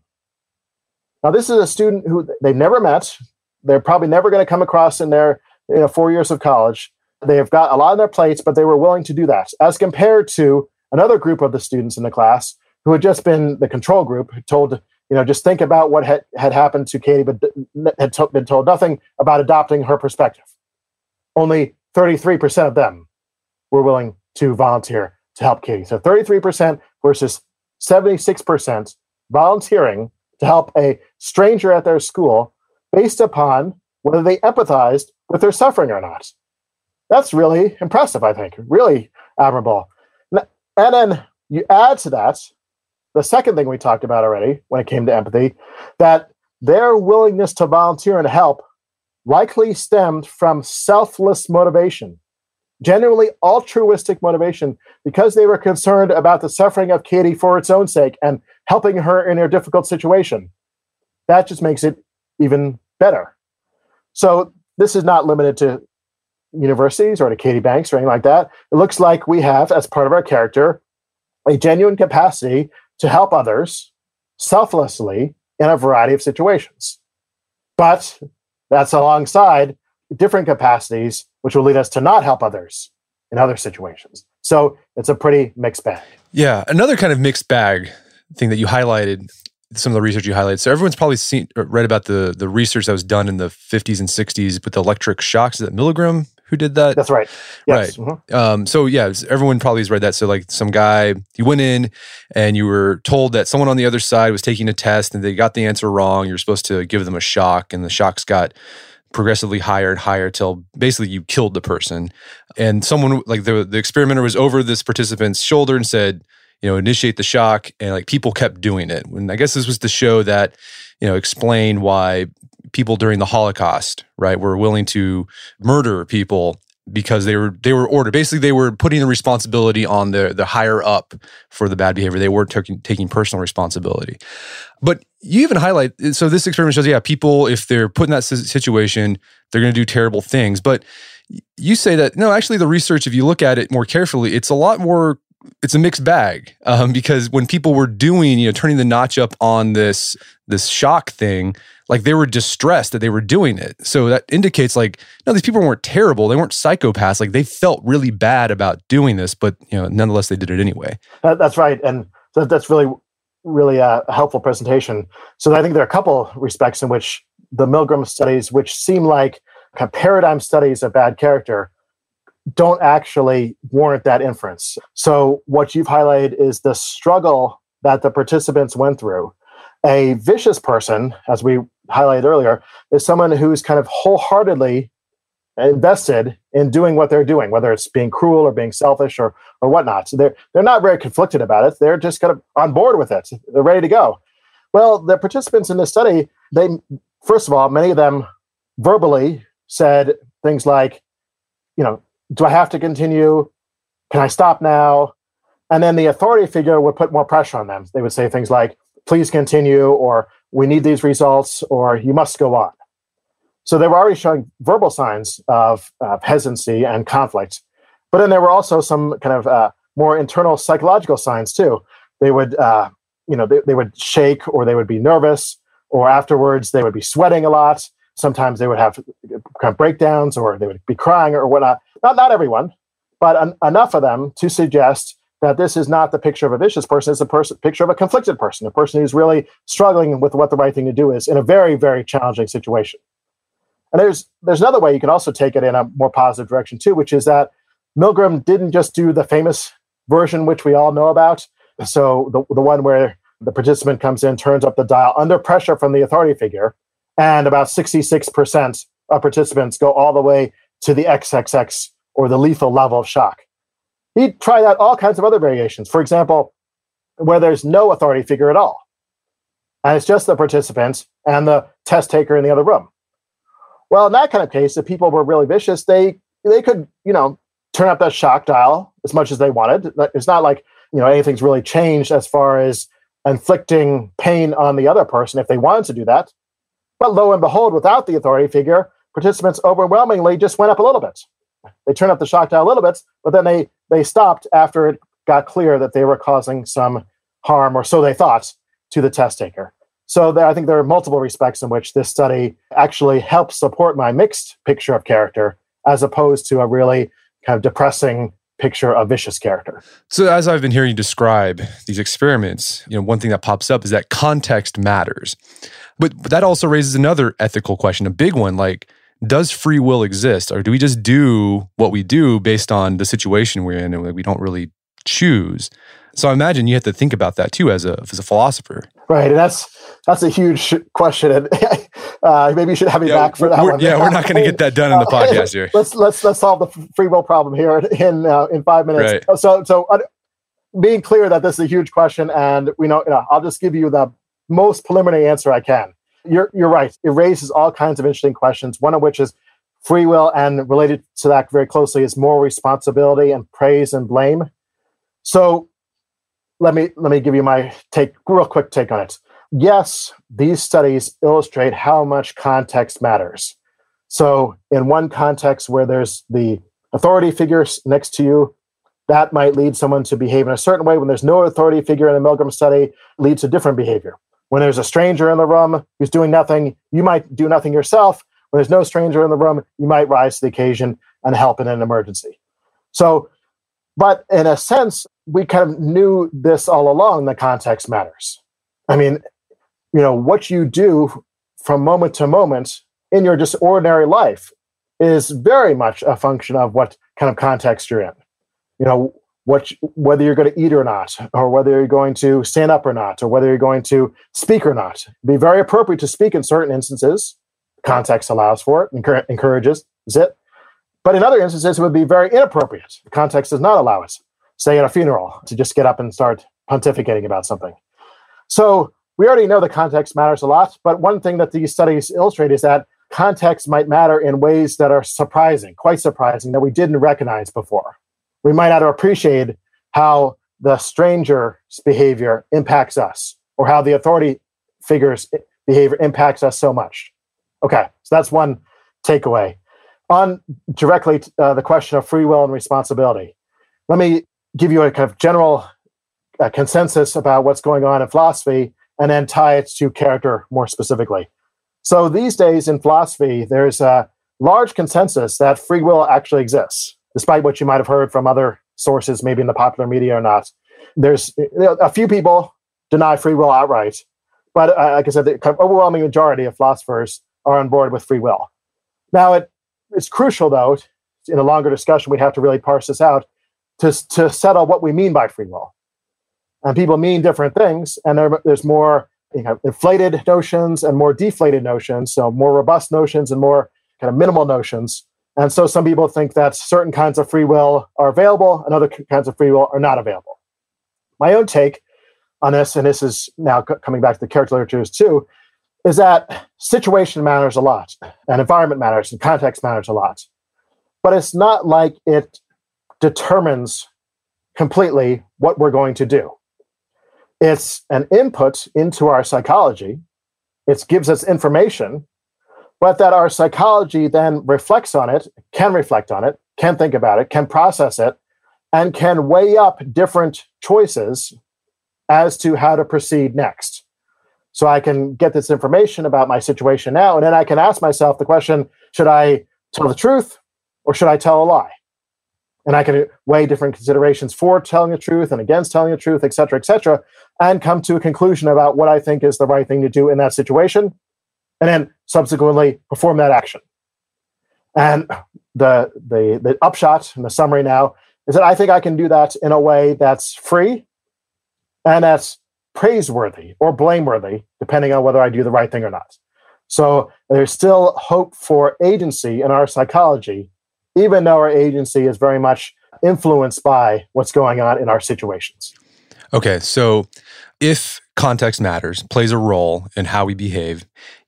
Now, this is a student who they've never met. They're probably never going to come across in their you know, four years of college. They have got a lot on their plates, but they were willing to do that, as compared to another group of the students in the class who had just been the control group, told, you know, just think about what had, had happened to Katie, but had to, been told nothing about adopting her perspective. Only thirty-three percent of them were willing to volunteer to help Katie. So thirty-three percent versus seventy-six percent volunteering to help a stranger at their school based upon whether they empathized with their suffering or not. That's really impressive, I think, really admirable. And then you add to that the second thing we talked about already when it came to empathy, that their willingness to volunteer and help likely stemmed from selfless motivation, genuinely altruistic motivation, because they were concerned about the suffering of Katie for its own sake and helping her in her difficult situation. That just makes it even better. So this is not limited to universities or to Katie Banks or anything like that. It looks like we have, as part of our character, a genuine capacity to help others selflessly in a variety of situations. But that's alongside different capacities, which will lead us to not help others in other situations. So it's a pretty mixed bag. Yeah. Another kind of mixed bag thing that you highlighted, some of the research you highlighted. So everyone's probably seen or read about the, the research that was done in the fifties and sixties with the electric shocks. Is that Milgram who did that? That's right. Yes. Right. Mm-hmm. Um, so yeah, everyone probably has read that. So like some guy, you went in and you were told that someone on the other side was taking a test and they got the answer wrong. You're supposed to give them a shock, and the shocks got progressively higher and higher till basically you killed the person. And someone, like the, the experimenter was over this participant's shoulder and said, you know, initiate the shock, and like people kept doing it. And I guess this was to show that, you know, explain why people during the Holocaust, right, were willing to murder people because they were they were ordered. Basically, they were putting the responsibility on the the higher up for the bad behavior. They weren't taking taking personal responsibility. But you even highlight, so this experiment shows, yeah, people, if they're put in that situation, they're going to do terrible things. But you say that, no, actually the research, if you look at it more carefully, it's a lot more, it's a mixed bag, um, because when people were doing, you know, turning the notch up on this this shock thing, like they were distressed that they were doing it. So that indicates like, no, these people weren't terrible. They weren't psychopaths. Like they felt really bad about doing this, but you know, nonetheless, they did it anyway. Uh, that's right. And so that's really, really a helpful presentation. So I think there are a couple respects in which the Milgram studies, which seem like kind of paradigm studies of bad character, don't actually warrant that inference. So what you've highlighted is the struggle that the participants went through. A vicious person, as we highlighted earlier, is someone who's kind of wholeheartedly invested in doing what they're doing, whether it's being cruel or being selfish or or whatnot. So they're they're not very conflicted about it. They're just kind of on board with it. They're ready to go. Well, the participants in this study, they first of all, many of them verbally said things like, you know, do I have to continue? Can I stop now? And then the authority figure would put more pressure on them. They would say things like, please continue, or we need these results, or you must go on. So they were already showing verbal signs of, of hesitancy and conflict. But then there were also some kind of uh, more internal psychological signs too. They would, uh, you know, they, they would shake, or they would be nervous, or afterwards they would be sweating a lot. Sometimes they would have kind of breakdowns, or they would be crying or whatnot. Not not everyone, but en- enough of them to suggest that this is not the picture of a vicious person. It's a person, picture of a conflicted person, a person who's really struggling with what the right thing to do is in a very, very challenging situation. And there's there's another way you can also take it in a more positive direction too, which is that Milgram didn't just do the famous version, which we all know about. So the, the one where the participant comes in, turns up the dial under pressure from the authority figure, and about sixty-six percent of participants go all the way to the X X X, or the lethal level of shock. He tried out all kinds of other variations. For example, where there's no authority figure at all, and it's just the participant and the test taker in the other room. Well, in that kind of case, if people were really vicious, they they could, you know, turn up that shock dial as much as they wanted. It's not like, you know, anything's really changed as far as inflicting pain on the other person if they wanted to do that. But lo and behold, without the authority figure, participants overwhelmingly just went up a little bit. They turned up the shock dial a little bit, but then they they stopped after it got clear that they were causing some harm, or so they thought, to the test taker. So there, I think there are multiple respects in which this study actually helps support my mixed picture of character, as opposed to a really kind of depressing picture of vicious character. So as I've been hearing you describe these experiments, you know, one thing that pops up is that context matters. But, but that also raises another ethical question, a big one, like, does free will exist? Or do we just do what we do based on the situation we're in and we don't really choose? So I imagine you have to think about that too as a as a philosopher. Right, and that's that's a huge question, and uh, maybe you should have me yeah, back for that we're, one. Yeah, we're not going to get that done in the podcast here. let's let's let's solve the free will problem here in uh, in five minutes. Right. So so uh, being clear that this is a huge question, and we know, you know, I'll just give you the most preliminary answer I can. You're you're right. It raises all kinds of interesting questions. One of which is free will, and related to that very closely is moral responsibility and praise and blame. So. Let me let me give you my take, real quick take on it. Yes, these studies illustrate how much context matters. So in one context where there's the authority figures next to you, that might lead someone to behave in a certain way. When there's no authority figure in the Milgram study, leads to different behavior. When there's a stranger in the room who's doing nothing, you might do nothing yourself. When there's no stranger in the room, you might rise to the occasion and help in an emergency. So, but in a sense, we kind of knew this all along, the context matters. I mean, you know, what you do from moment to moment in your just ordinary life is very much a function of what kind of context you're in. You know, what, whether you're going to eat or not, or whether you're going to stand up or not, or whether you're going to speak or not. It'd be very appropriate to speak in certain instances. Context allows for it, encour- encourages it. But in other instances, it would be very inappropriate. The context does not allow it. Say at a funeral, to just get up and start pontificating about something. So we already know the context matters a lot, but one thing that these studies illustrate is that context might matter in ways that are surprising, quite surprising, that we didn't recognize before. We might not have appreciated how the stranger's behavior impacts us, or how the authority figure's behavior impacts us so much. Okay, so that's one takeaway. On directly uh, the question of free will and responsibility, let me give you a kind of general uh, consensus about what's going on in philosophy, and then tie it to character more specifically. So these days in philosophy, there's a large consensus that free will actually exists, despite what you might have heard from other sources, maybe in the popular media or not. There's you know, a few people deny free will outright, but uh, like I said, the kind of overwhelming majority of philosophers are on board with free will. Now, it, it's crucial, though, in a longer discussion, we'd have to really parse this out, to, to settle what we mean by free will. And people mean different things, and there, there's more you know, inflated notions and more deflated notions, so more robust notions and more kind of minimal notions. And so some people think that certain kinds of free will are available and other kinds of free will are not available. My own take on this, and this is now c- coming back to the character literatures too, is that situation matters a lot, and environment matters, and context matters a lot. But it's not like it determines completely what we're going to do. It's an input into our psychology. It gives us information, but that our psychology then reflects on it, can reflect on it, can think about it, can process it, and can weigh up different choices as to how to proceed next. So I can get this information about my situation now, and then I can ask myself the question, should I tell the truth or should I tell a lie? And I can weigh different considerations for telling the truth and against telling the truth, et cetera, et cetera, and come to a conclusion about what I think is the right thing to do in that situation, and then subsequently perform that action. And the, the, the upshot and the summary now is that I think I can do that in a way that's free and that's praiseworthy or blameworthy, depending on whether I do the right thing or not. So there's still hope for agency in our psychology, even though our agency is very much influenced by what's going on in our situations. Okay, so if context matters, plays a role in how we behave,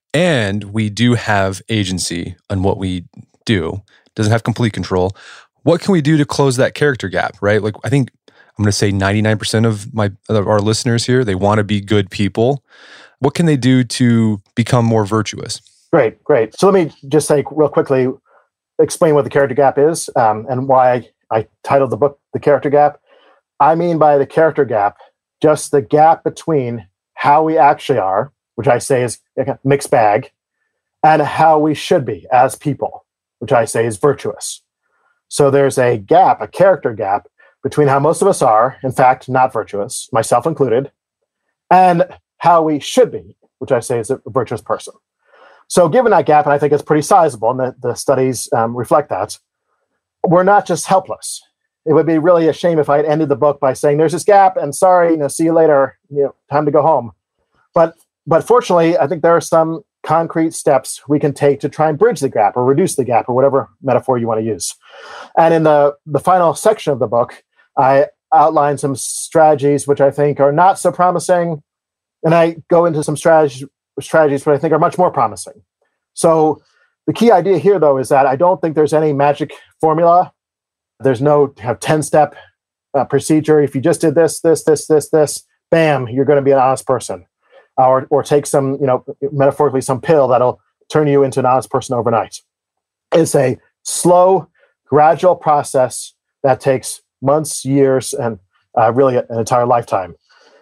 and we do have agency on what we do, doesn't have complete control, what can we do to close that character gap, right? Like, I think I'm going to say ninety-nine percent of my of our listeners here, they want to be good people. What can they do to become more virtuous? Great, great. So let me just say real quickly, explain what the character gap is um, and why I, I titled the book The Character Gap. I mean by the character gap, just the gap between how we actually are, which I say is a mixed bag, and how we should be as people, which I say is virtuous. So there's a gap, a character gap, between how most of us are, in fact, not virtuous, myself included, and how we should be, which I say is a virtuous person. So given that gap, and I think it's pretty sizable, and the, the studies um, reflect that, we're not just helpless. It would be really a shame if I had ended the book by saying, there's this gap, and sorry, you know, see you later, you know, time to go home. But, but fortunately, I think there are some concrete steps we can take to try and bridge the gap or reduce the gap or whatever metaphor you want to use. And in the, the final section of the book, I outline some strategies which I think are not so promising, and I go into some strategies, strategies which I think are much more promising. So the key idea here, though, is that I don't think there's any magic formula. There's no have ten-step uh, procedure. If you just did this, this, this, this, this, bam, you're going to be an honest person. Or, or take some, you know, metaphorically, some pill that'll turn you into an honest person overnight. It's a slow, gradual process that takes months, years, and uh, really an entire lifetime.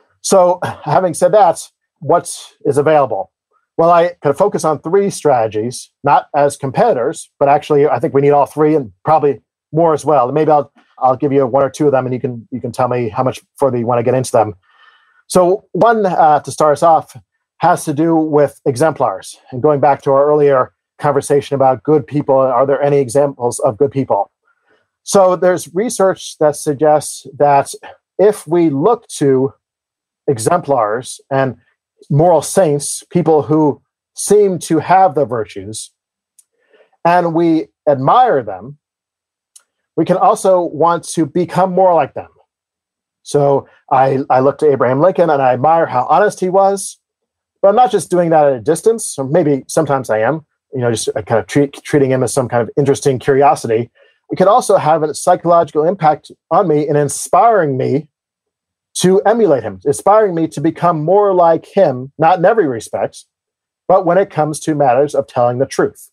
So having said that, what is available? Well, I kind of focus on three strategies, not as competitors, but actually I think we need all three and probably more as well. Maybe I'll I'll give you one or two of them and you can you can tell me how much further you want to get into them. So one, uh, to start us off, has to do with exemplars. And going back to our earlier conversation about good people, are there any examples of good people? So there's research that suggests that if we look to exemplars and moral saints, people who seem to have the virtues, and we admire them, we can also want to become more like them. So I, I look to Abraham Lincoln and I admire how honest he was, but I'm not just doing that at a distance, or maybe sometimes I am, you know, just kind of treat, treating him as some kind of interesting curiosity. It can also have a psychological impact on me in inspiring me to emulate him, inspiring me to become more like him, not in every respect, but when it comes to matters of telling the truth.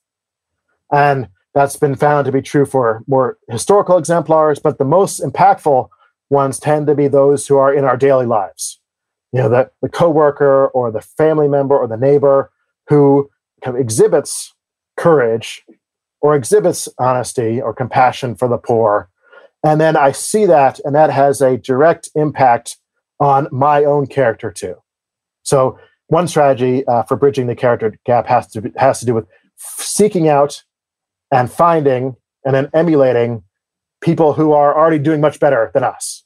And that's been found to be true for more historical exemplars, but the most impactful ones tend to be those who are in our daily lives. You know, the, the coworker or the family member or the neighbor who kind of exhibits courage or exhibits honesty or compassion for the poor. And then I see that, and that has a direct impact on my own character too. So one strategy uh, for bridging the character gap has to be, has to do with seeking out and finding and then emulating people who are already doing much better than us.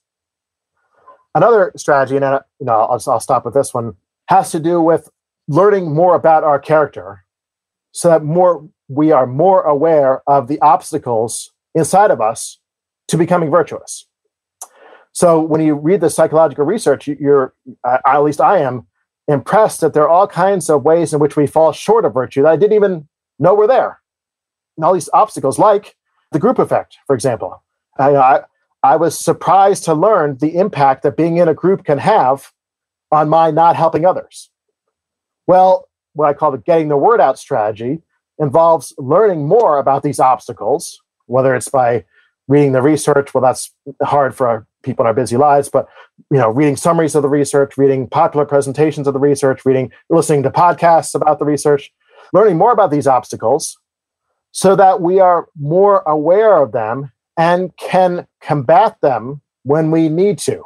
Another strategy, and uh, you know, I'll, I'll stop with this one, has to do with learning more about our character, so that more we are more aware of the obstacles inside of us to becoming virtuous. So when you read the psychological research, you're, uh, at least I am, impressed that there are all kinds of ways in which we fall short of virtue that I didn't even know were there. And all these obstacles, like the group effect, for example. I, I, I was surprised to learn the impact that being in a group can have on my not helping others. Well, what I call the getting the word out strategy involves learning more about these obstacles, whether it's by reading the research. Well, that's hard for our people in our busy lives, but you know, reading summaries of the research, reading popular presentations of the research, reading, listening to podcasts about the research, learning more about these obstacles so that we are more aware of them and can combat them when we need to.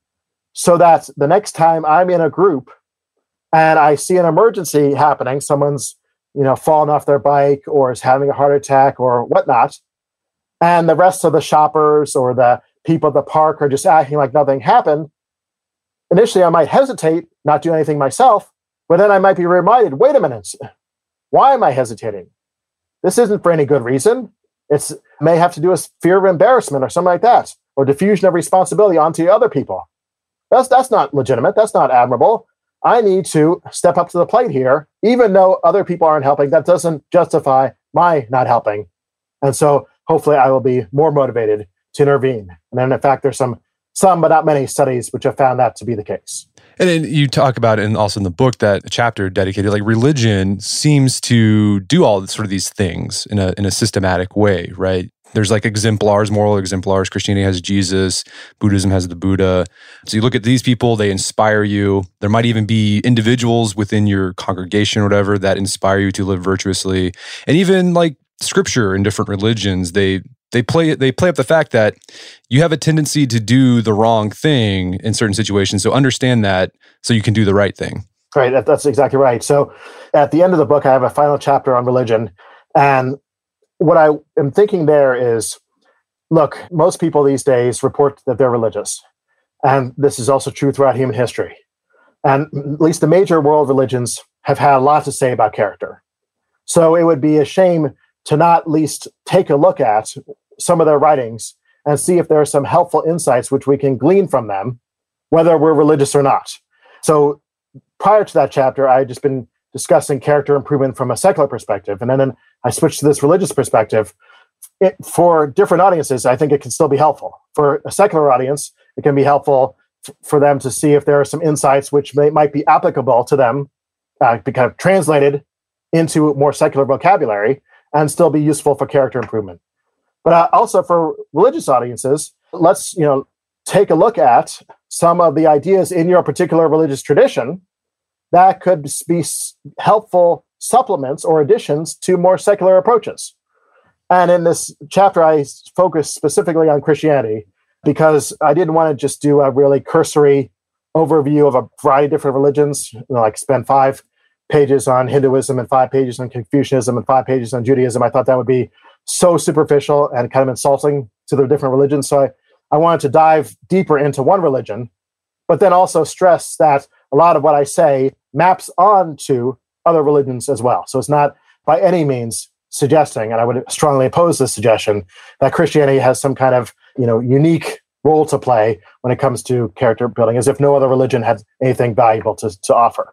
So that the next time I'm in a group and I see an emergency happening, someone's, you know, fallen off their bike or is having a heart attack or whatnot, and the rest of the shoppers or the people at the park are just acting like nothing happened, initially I might hesitate, not do anything myself, but then I might be reminded, wait a minute, why am I hesitating? This isn't for any good reason. It's may have to do with fear of embarrassment or something like that, or diffusion of responsibility onto other people. That's that's not legitimate. That's not admirable. I need to step up to the plate here, even though other people aren't helping. That doesn't justify my not helping. And so hopefully I will be more motivated to intervene. And then in fact, there's some, some but not many studies which have found that to be the case. And then you talk about it, and also in the book, that chapter dedicated, like religion seems to do all sort of these things in a in a systematic way, right? There's like exemplars, moral exemplars. Christianity has Jesus. Buddhism has the Buddha. So you look at these people, they inspire you. There might even be individuals within your congregation or whatever that inspire you to live virtuously. And even like scripture in different religions, they they play they play up the fact that you have a tendency to do the wrong thing in certain situations. So understand that so you can do the right thing. Right, that, that's exactly right. So at the end of the book, I have a final chapter on religion. And what I am thinking there is, look, most people these days report that they're religious. And this is also true throughout human history. And at least the major world religions have had a lot to say about character. So it would be a shame to not at least take a look at some of their writings and see if there are some helpful insights which we can glean from them, whether we're religious or not. So prior to that chapter, I had just been discussing character improvement from a secular perspective. And then, then I switched to this religious perspective. It, for different audiences, I think it can still be helpful. For a secular audience, it can be helpful f- for them to see if there are some insights which may, might be applicable to them, uh, be kind of translated into more secular vocabulary and still be useful for character improvement. But uh, also for religious audiences, let's you know take a look at some of the ideas in your particular religious tradition that could be helpful supplements or additions to more secular approaches. And in this chapter, I focus specifically on Christianity because I didn't want to just do a really cursory overview of a variety of different religions, you know, like spend five pages on Hinduism and five pages on Confucianism and five pages on Judaism. I thought that would be so superficial and kind of insulting to the different religions. So I, I wanted to dive deeper into one religion, but then also stress that a lot of what I say maps onto other religions as well. So it's not by any means suggesting, and I would strongly oppose this suggestion, that Christianity has some kind of you know unique role to play when it comes to character building, as if no other religion had anything valuable to, to offer.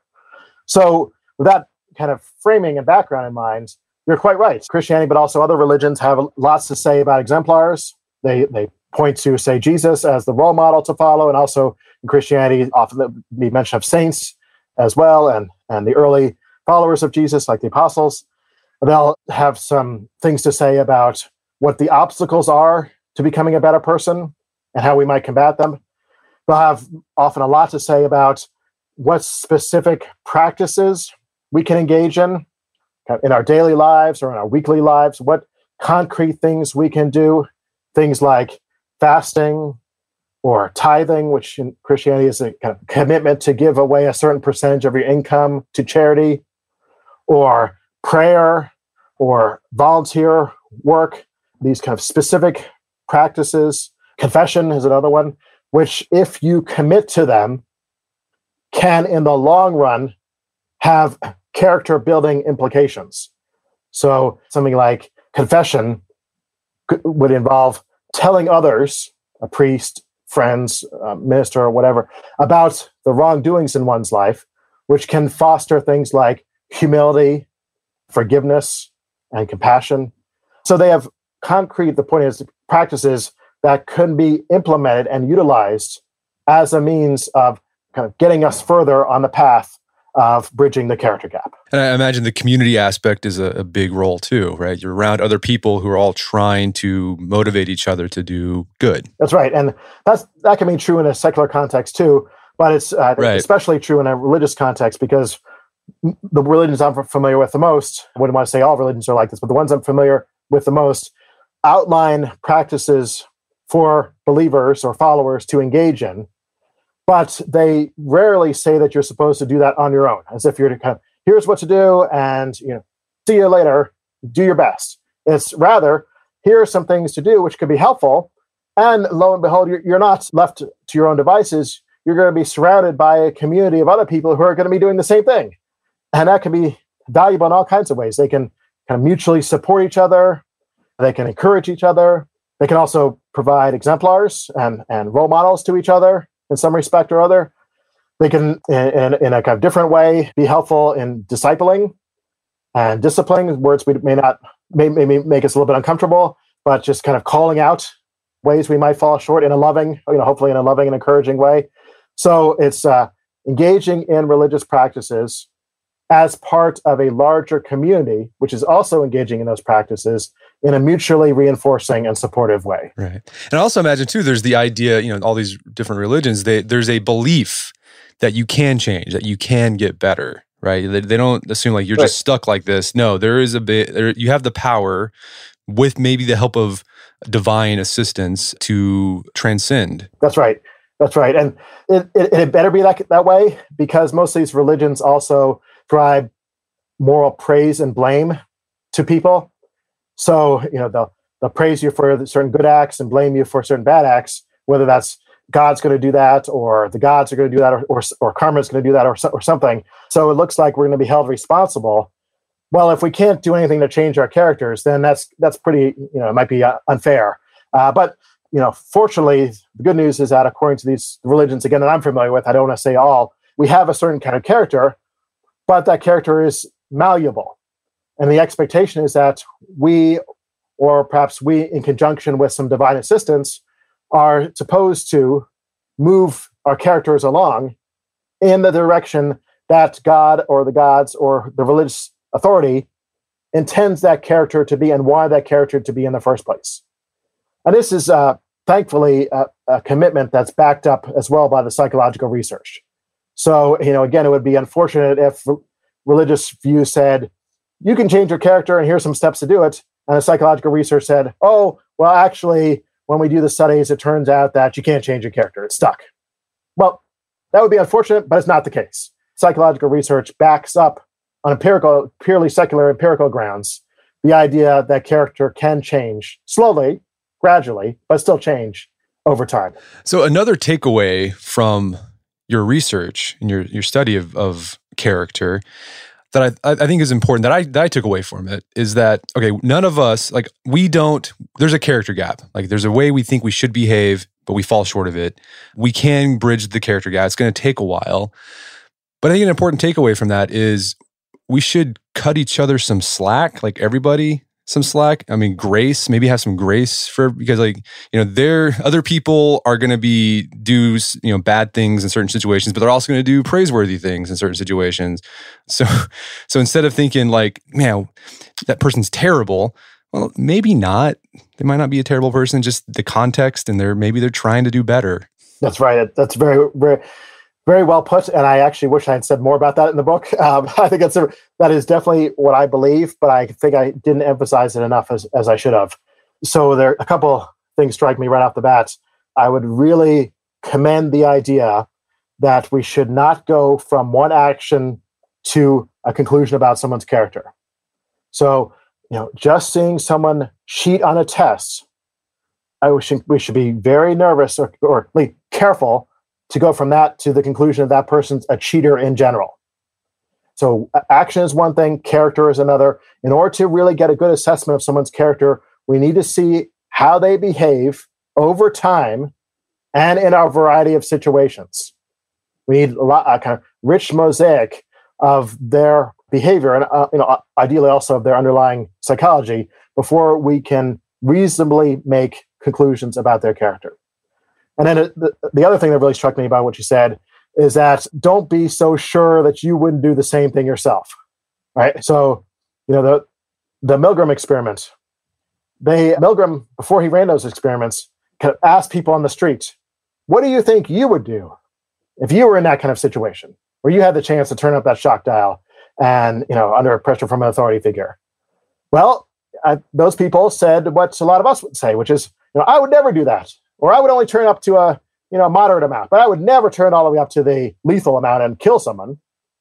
So with that kind of framing and background in mind, you're quite right. Christianity, but also other religions, have lots to say about exemplars. They they point to, say, Jesus as the role model to follow, and also in Christianity, often be mention of saints as well, and, and the early followers of Jesus, like the apostles. They'll have some things to say about what the obstacles are to becoming a better person and how we might combat them. They'll have often a lot to say about what specific practices we can engage in in our daily lives or in our weekly lives, what concrete things we can do, things like fasting or tithing, which in Christianity is a kind of commitment to give away a certain percentage of your income to charity, or prayer or volunteer work, these kind of specific practices. Confession is another one, which if you commit to them, can in the long run have character building implications. So something like confession would involve telling others, a priest, friends, a minister, or whatever, about the wrongdoings in one's life, which can foster things like humility, forgiveness, and compassion. So they have concrete, the point is, practices that can be implemented and utilized as a means of kind of getting us further on the path of bridging the character gap. And I imagine the community aspect is a, a big role too, right? You're around other people who are all trying to motivate each other to do good. That's right. And that's that can be true in a secular context too, but it's uh, right. especially true in a religious context, because the religions I'm familiar with the most, I wouldn't want to say all religions are like this, but the ones I'm familiar with the most outline practices for believers or followers to engage in, but they rarely say that you're supposed to do that on your own, as if you're to kind of, here's what to do, and you know, see you later, do your best. It's rather, here are some things to do which could be helpful, and lo and behold, you're, you're not left to your own devices. You're going to be surrounded by a community of other people who are going to be doing the same thing. And that can be valuable in all kinds of ways. They can kind of mutually support each other. They can encourage each other. They can also provide exemplars and, and role models to each other in some respect or other. They can, in, in a kind of different way, be helpful in discipling and disciplining, words we may not, may, may make us a little bit uncomfortable, but just kind of calling out ways we might fall short in a loving, you know, hopefully in a loving and encouraging way. So it's uh, engaging in religious practices as part of a larger community, which is also engaging in those practices in a mutually reinforcing and supportive way. Right. And I also imagine too, there's the idea, you know, all these different religions, they, there's a belief that you can change, that you can get better, right? They, they don't assume like you're right. just stuck like this. No, there is a bit, there, you have the power with maybe the help of divine assistance to transcend. That's right. That's right. And it, it, it better be that, that way, because most of these religions also ascribe moral praise and blame to people. So, you know, they'll, they'll praise you for certain good acts and blame you for certain bad acts, whether that's God's going to do that, or the gods are going to do that, or, or, or karma's going to do that, or, or something. So it looks like we're going to be held responsible. Well, if we can't do anything to change our characters, then that's that's pretty, you know, it might be uh, unfair. Uh, but, you know, fortunately, the good news is that according to these religions, again, that I'm familiar with, I don't want to say all, we have a certain kind of character, but that character is malleable. And the expectation is that we, or perhaps we in conjunction with some divine assistance, are supposed to move our characters along in the direction that God or the gods or the religious authority intends that character to be and wanted that character to be in the first place. And this is, uh, thankfully, a, a commitment that's backed up as well by the psychological research. So, you know, again, it would be unfortunate if re- religious views said, you can change your character and here's some steps to do it. And the psychological research said, oh, well, actually, when we do the studies, it turns out that you can't change your character. It's stuck. Well, that would be unfortunate, but it's not the case. Psychological research backs up on empirical, purely secular empirical grounds, the idea that character can change slowly, gradually, but still change over time. So another takeaway from your research and your, your study of, of character that I, I think is important that I, that I took away from it is that, okay, none of us, like we don't, there's a character gap. Like there's a way we think we should behave, but we fall short of it. We can bridge the character gap. It's going to take a while. But I think an important takeaway from that is we should cut each other some slack, like everybody some slack. I mean, grace, maybe have some grace for, because like, you know, there, other people are going to be, do, you know, bad things in certain situations, but they're also going to do praiseworthy things in certain situations. So, so instead of thinking like, man, that person's terrible, well, maybe not. They might not be a terrible person, just the context, and they're, maybe they're trying to do better. That's right. That's very, very, very well put. And I actually wish I had said more about that in the book. Um, I think that's a, that is definitely what I believe, but I think I didn't emphasize it enough as, as I should have. So there, a couple things strike me right off the bat. I would really commend the idea that we should not go from one action to a conclusion about someone's character. So, you know, just seeing someone cheat on a test, I wish we should be very nervous or, or at least careful to go from that to the conclusion that that person's a cheater in general. So action is one thing, character is another. In order to really get a good assessment of someone's character, we need to see how they behave over time and in a variety of situations. We need a lot, a kind of rich mosaic of their behavior and, uh, you know, ideally also of their underlying psychology before we can reasonably make conclusions about their character. And then the, the other thing that really struck me about what you said is that don't be so sure that you wouldn't do the same thing yourself, right? So, you know, the the Milgram experiment, they Milgram, before he ran those experiments, kind of asked people on the street, what do you think you would do if you were in that kind of situation where you had the chance to turn up that shock dial and, you know, under pressure from an authority figure? Well, uh, those people said what a lot of us would say, which is, you know, I would never do that, or I would only turn up to a, you know, moderate amount, but I would never turn all the way up to the lethal amount and kill someone.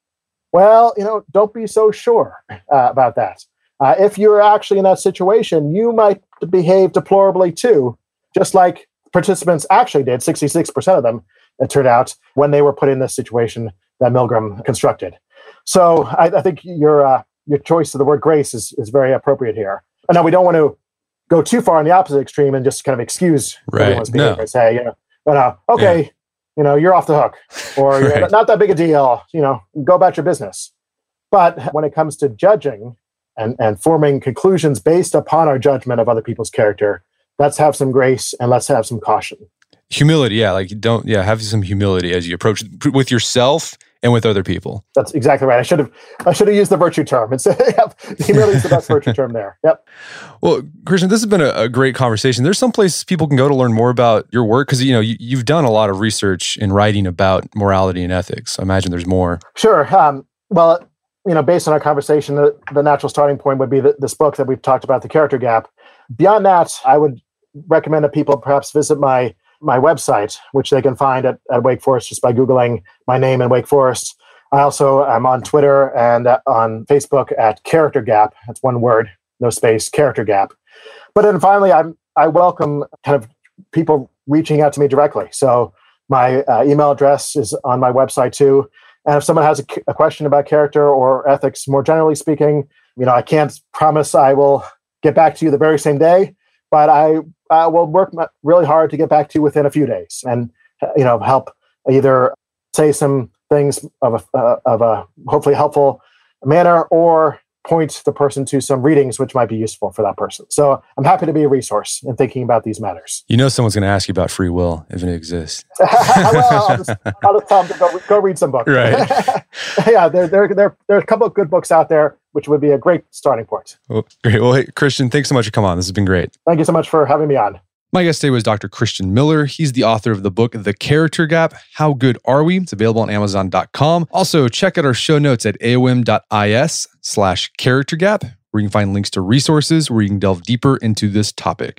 Well, you know, don't be so sure uh, about that. Uh, if you're actually in that situation, you might behave deplorably too, just like participants actually did, sixty-six percent of them, it turned out, when they were put in this situation that Milgram constructed. So I, I think your uh, your choice of the word grace is, is very appropriate here. And now we don't want to go too far in the opposite extreme and just kind of excuse right. everyone's behavior No. and say, you know, but, uh, okay, yeah. you know, you're off the hook, or you're right. not that big a deal, you know, go about your business. But when it comes to judging and, and forming conclusions based upon our judgment of other people's character, let's have some grace and let's have some caution. Humility, yeah, like don't, yeah, have some humility as you approach with yourself and with other people. That's exactly right. I should have, I should have used the virtue term. It's humility is the best virtue term there. Yep. Well, Christian, this has been a, a great conversation. There's some place people can go to learn more about your work because you know you, you've done a lot of research in writing about morality and ethics. I imagine there's more. Sure. Um, well, you know, based on our conversation, the, the natural starting point would be the, this book that we've talked about, The Character Gap. Beyond that, I would recommend that people perhaps visit my my website, which they can find at, at Wake Forest just by Googling my name and Wake Forest. I also am on Twitter and uh, on Facebook at Character Gap. That's one word, no space, Character Gap. But then finally, I'm, I welcome kind of people reaching out to me directly. So my uh, email address is on my website too. And if someone has a, a question about character or ethics, more generally speaking, you know, I can't promise I will get back to you the very same day, but I uh, will work really hard to get back to you within a few days and, you know, help either say some things of a, uh, of a hopefully helpful manner or point the person to some readings which might be useful for that person. So I'm happy to be a resource in thinking about these matters. You know someone's going to ask you about free will if it exists. well, I'll just, I'll just tell them to go, go read some books. Right. yeah, there, there, there, there are a couple of good books out there, which would be a great starting point. Well, great. Well, hey, Christian, thanks so much for coming on. This has been great. Thank you so much for having me on. My guest today was Doctor Christian Miller. He's the author of the book, The Character Gap, How Good Are We? It's available on amazon dot com. Also, check out our show notes at aom.is slash character gap, where you can find links to resources where you can delve deeper into this topic.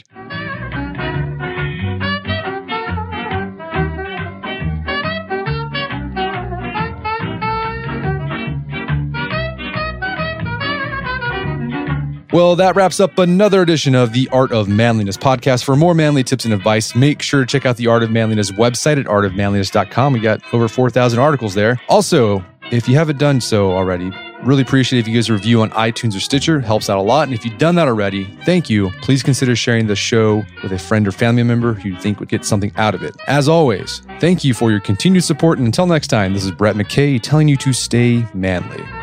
Well, that wraps up another edition of the Art of Manliness podcast. For more manly tips and advice, make sure to check out the Art of Manliness website at art of manliness dot com. We got over four thousand articles there. Also, if you haven't done so already, really appreciate if you guys review on iTunes or Stitcher. It helps out a lot. And if you've done that already, thank you. Please consider sharing the show with a friend or family member who you think would get something out of it. As always, thank you for your continued support. And until next time, this is Brett McKay telling you to stay manly.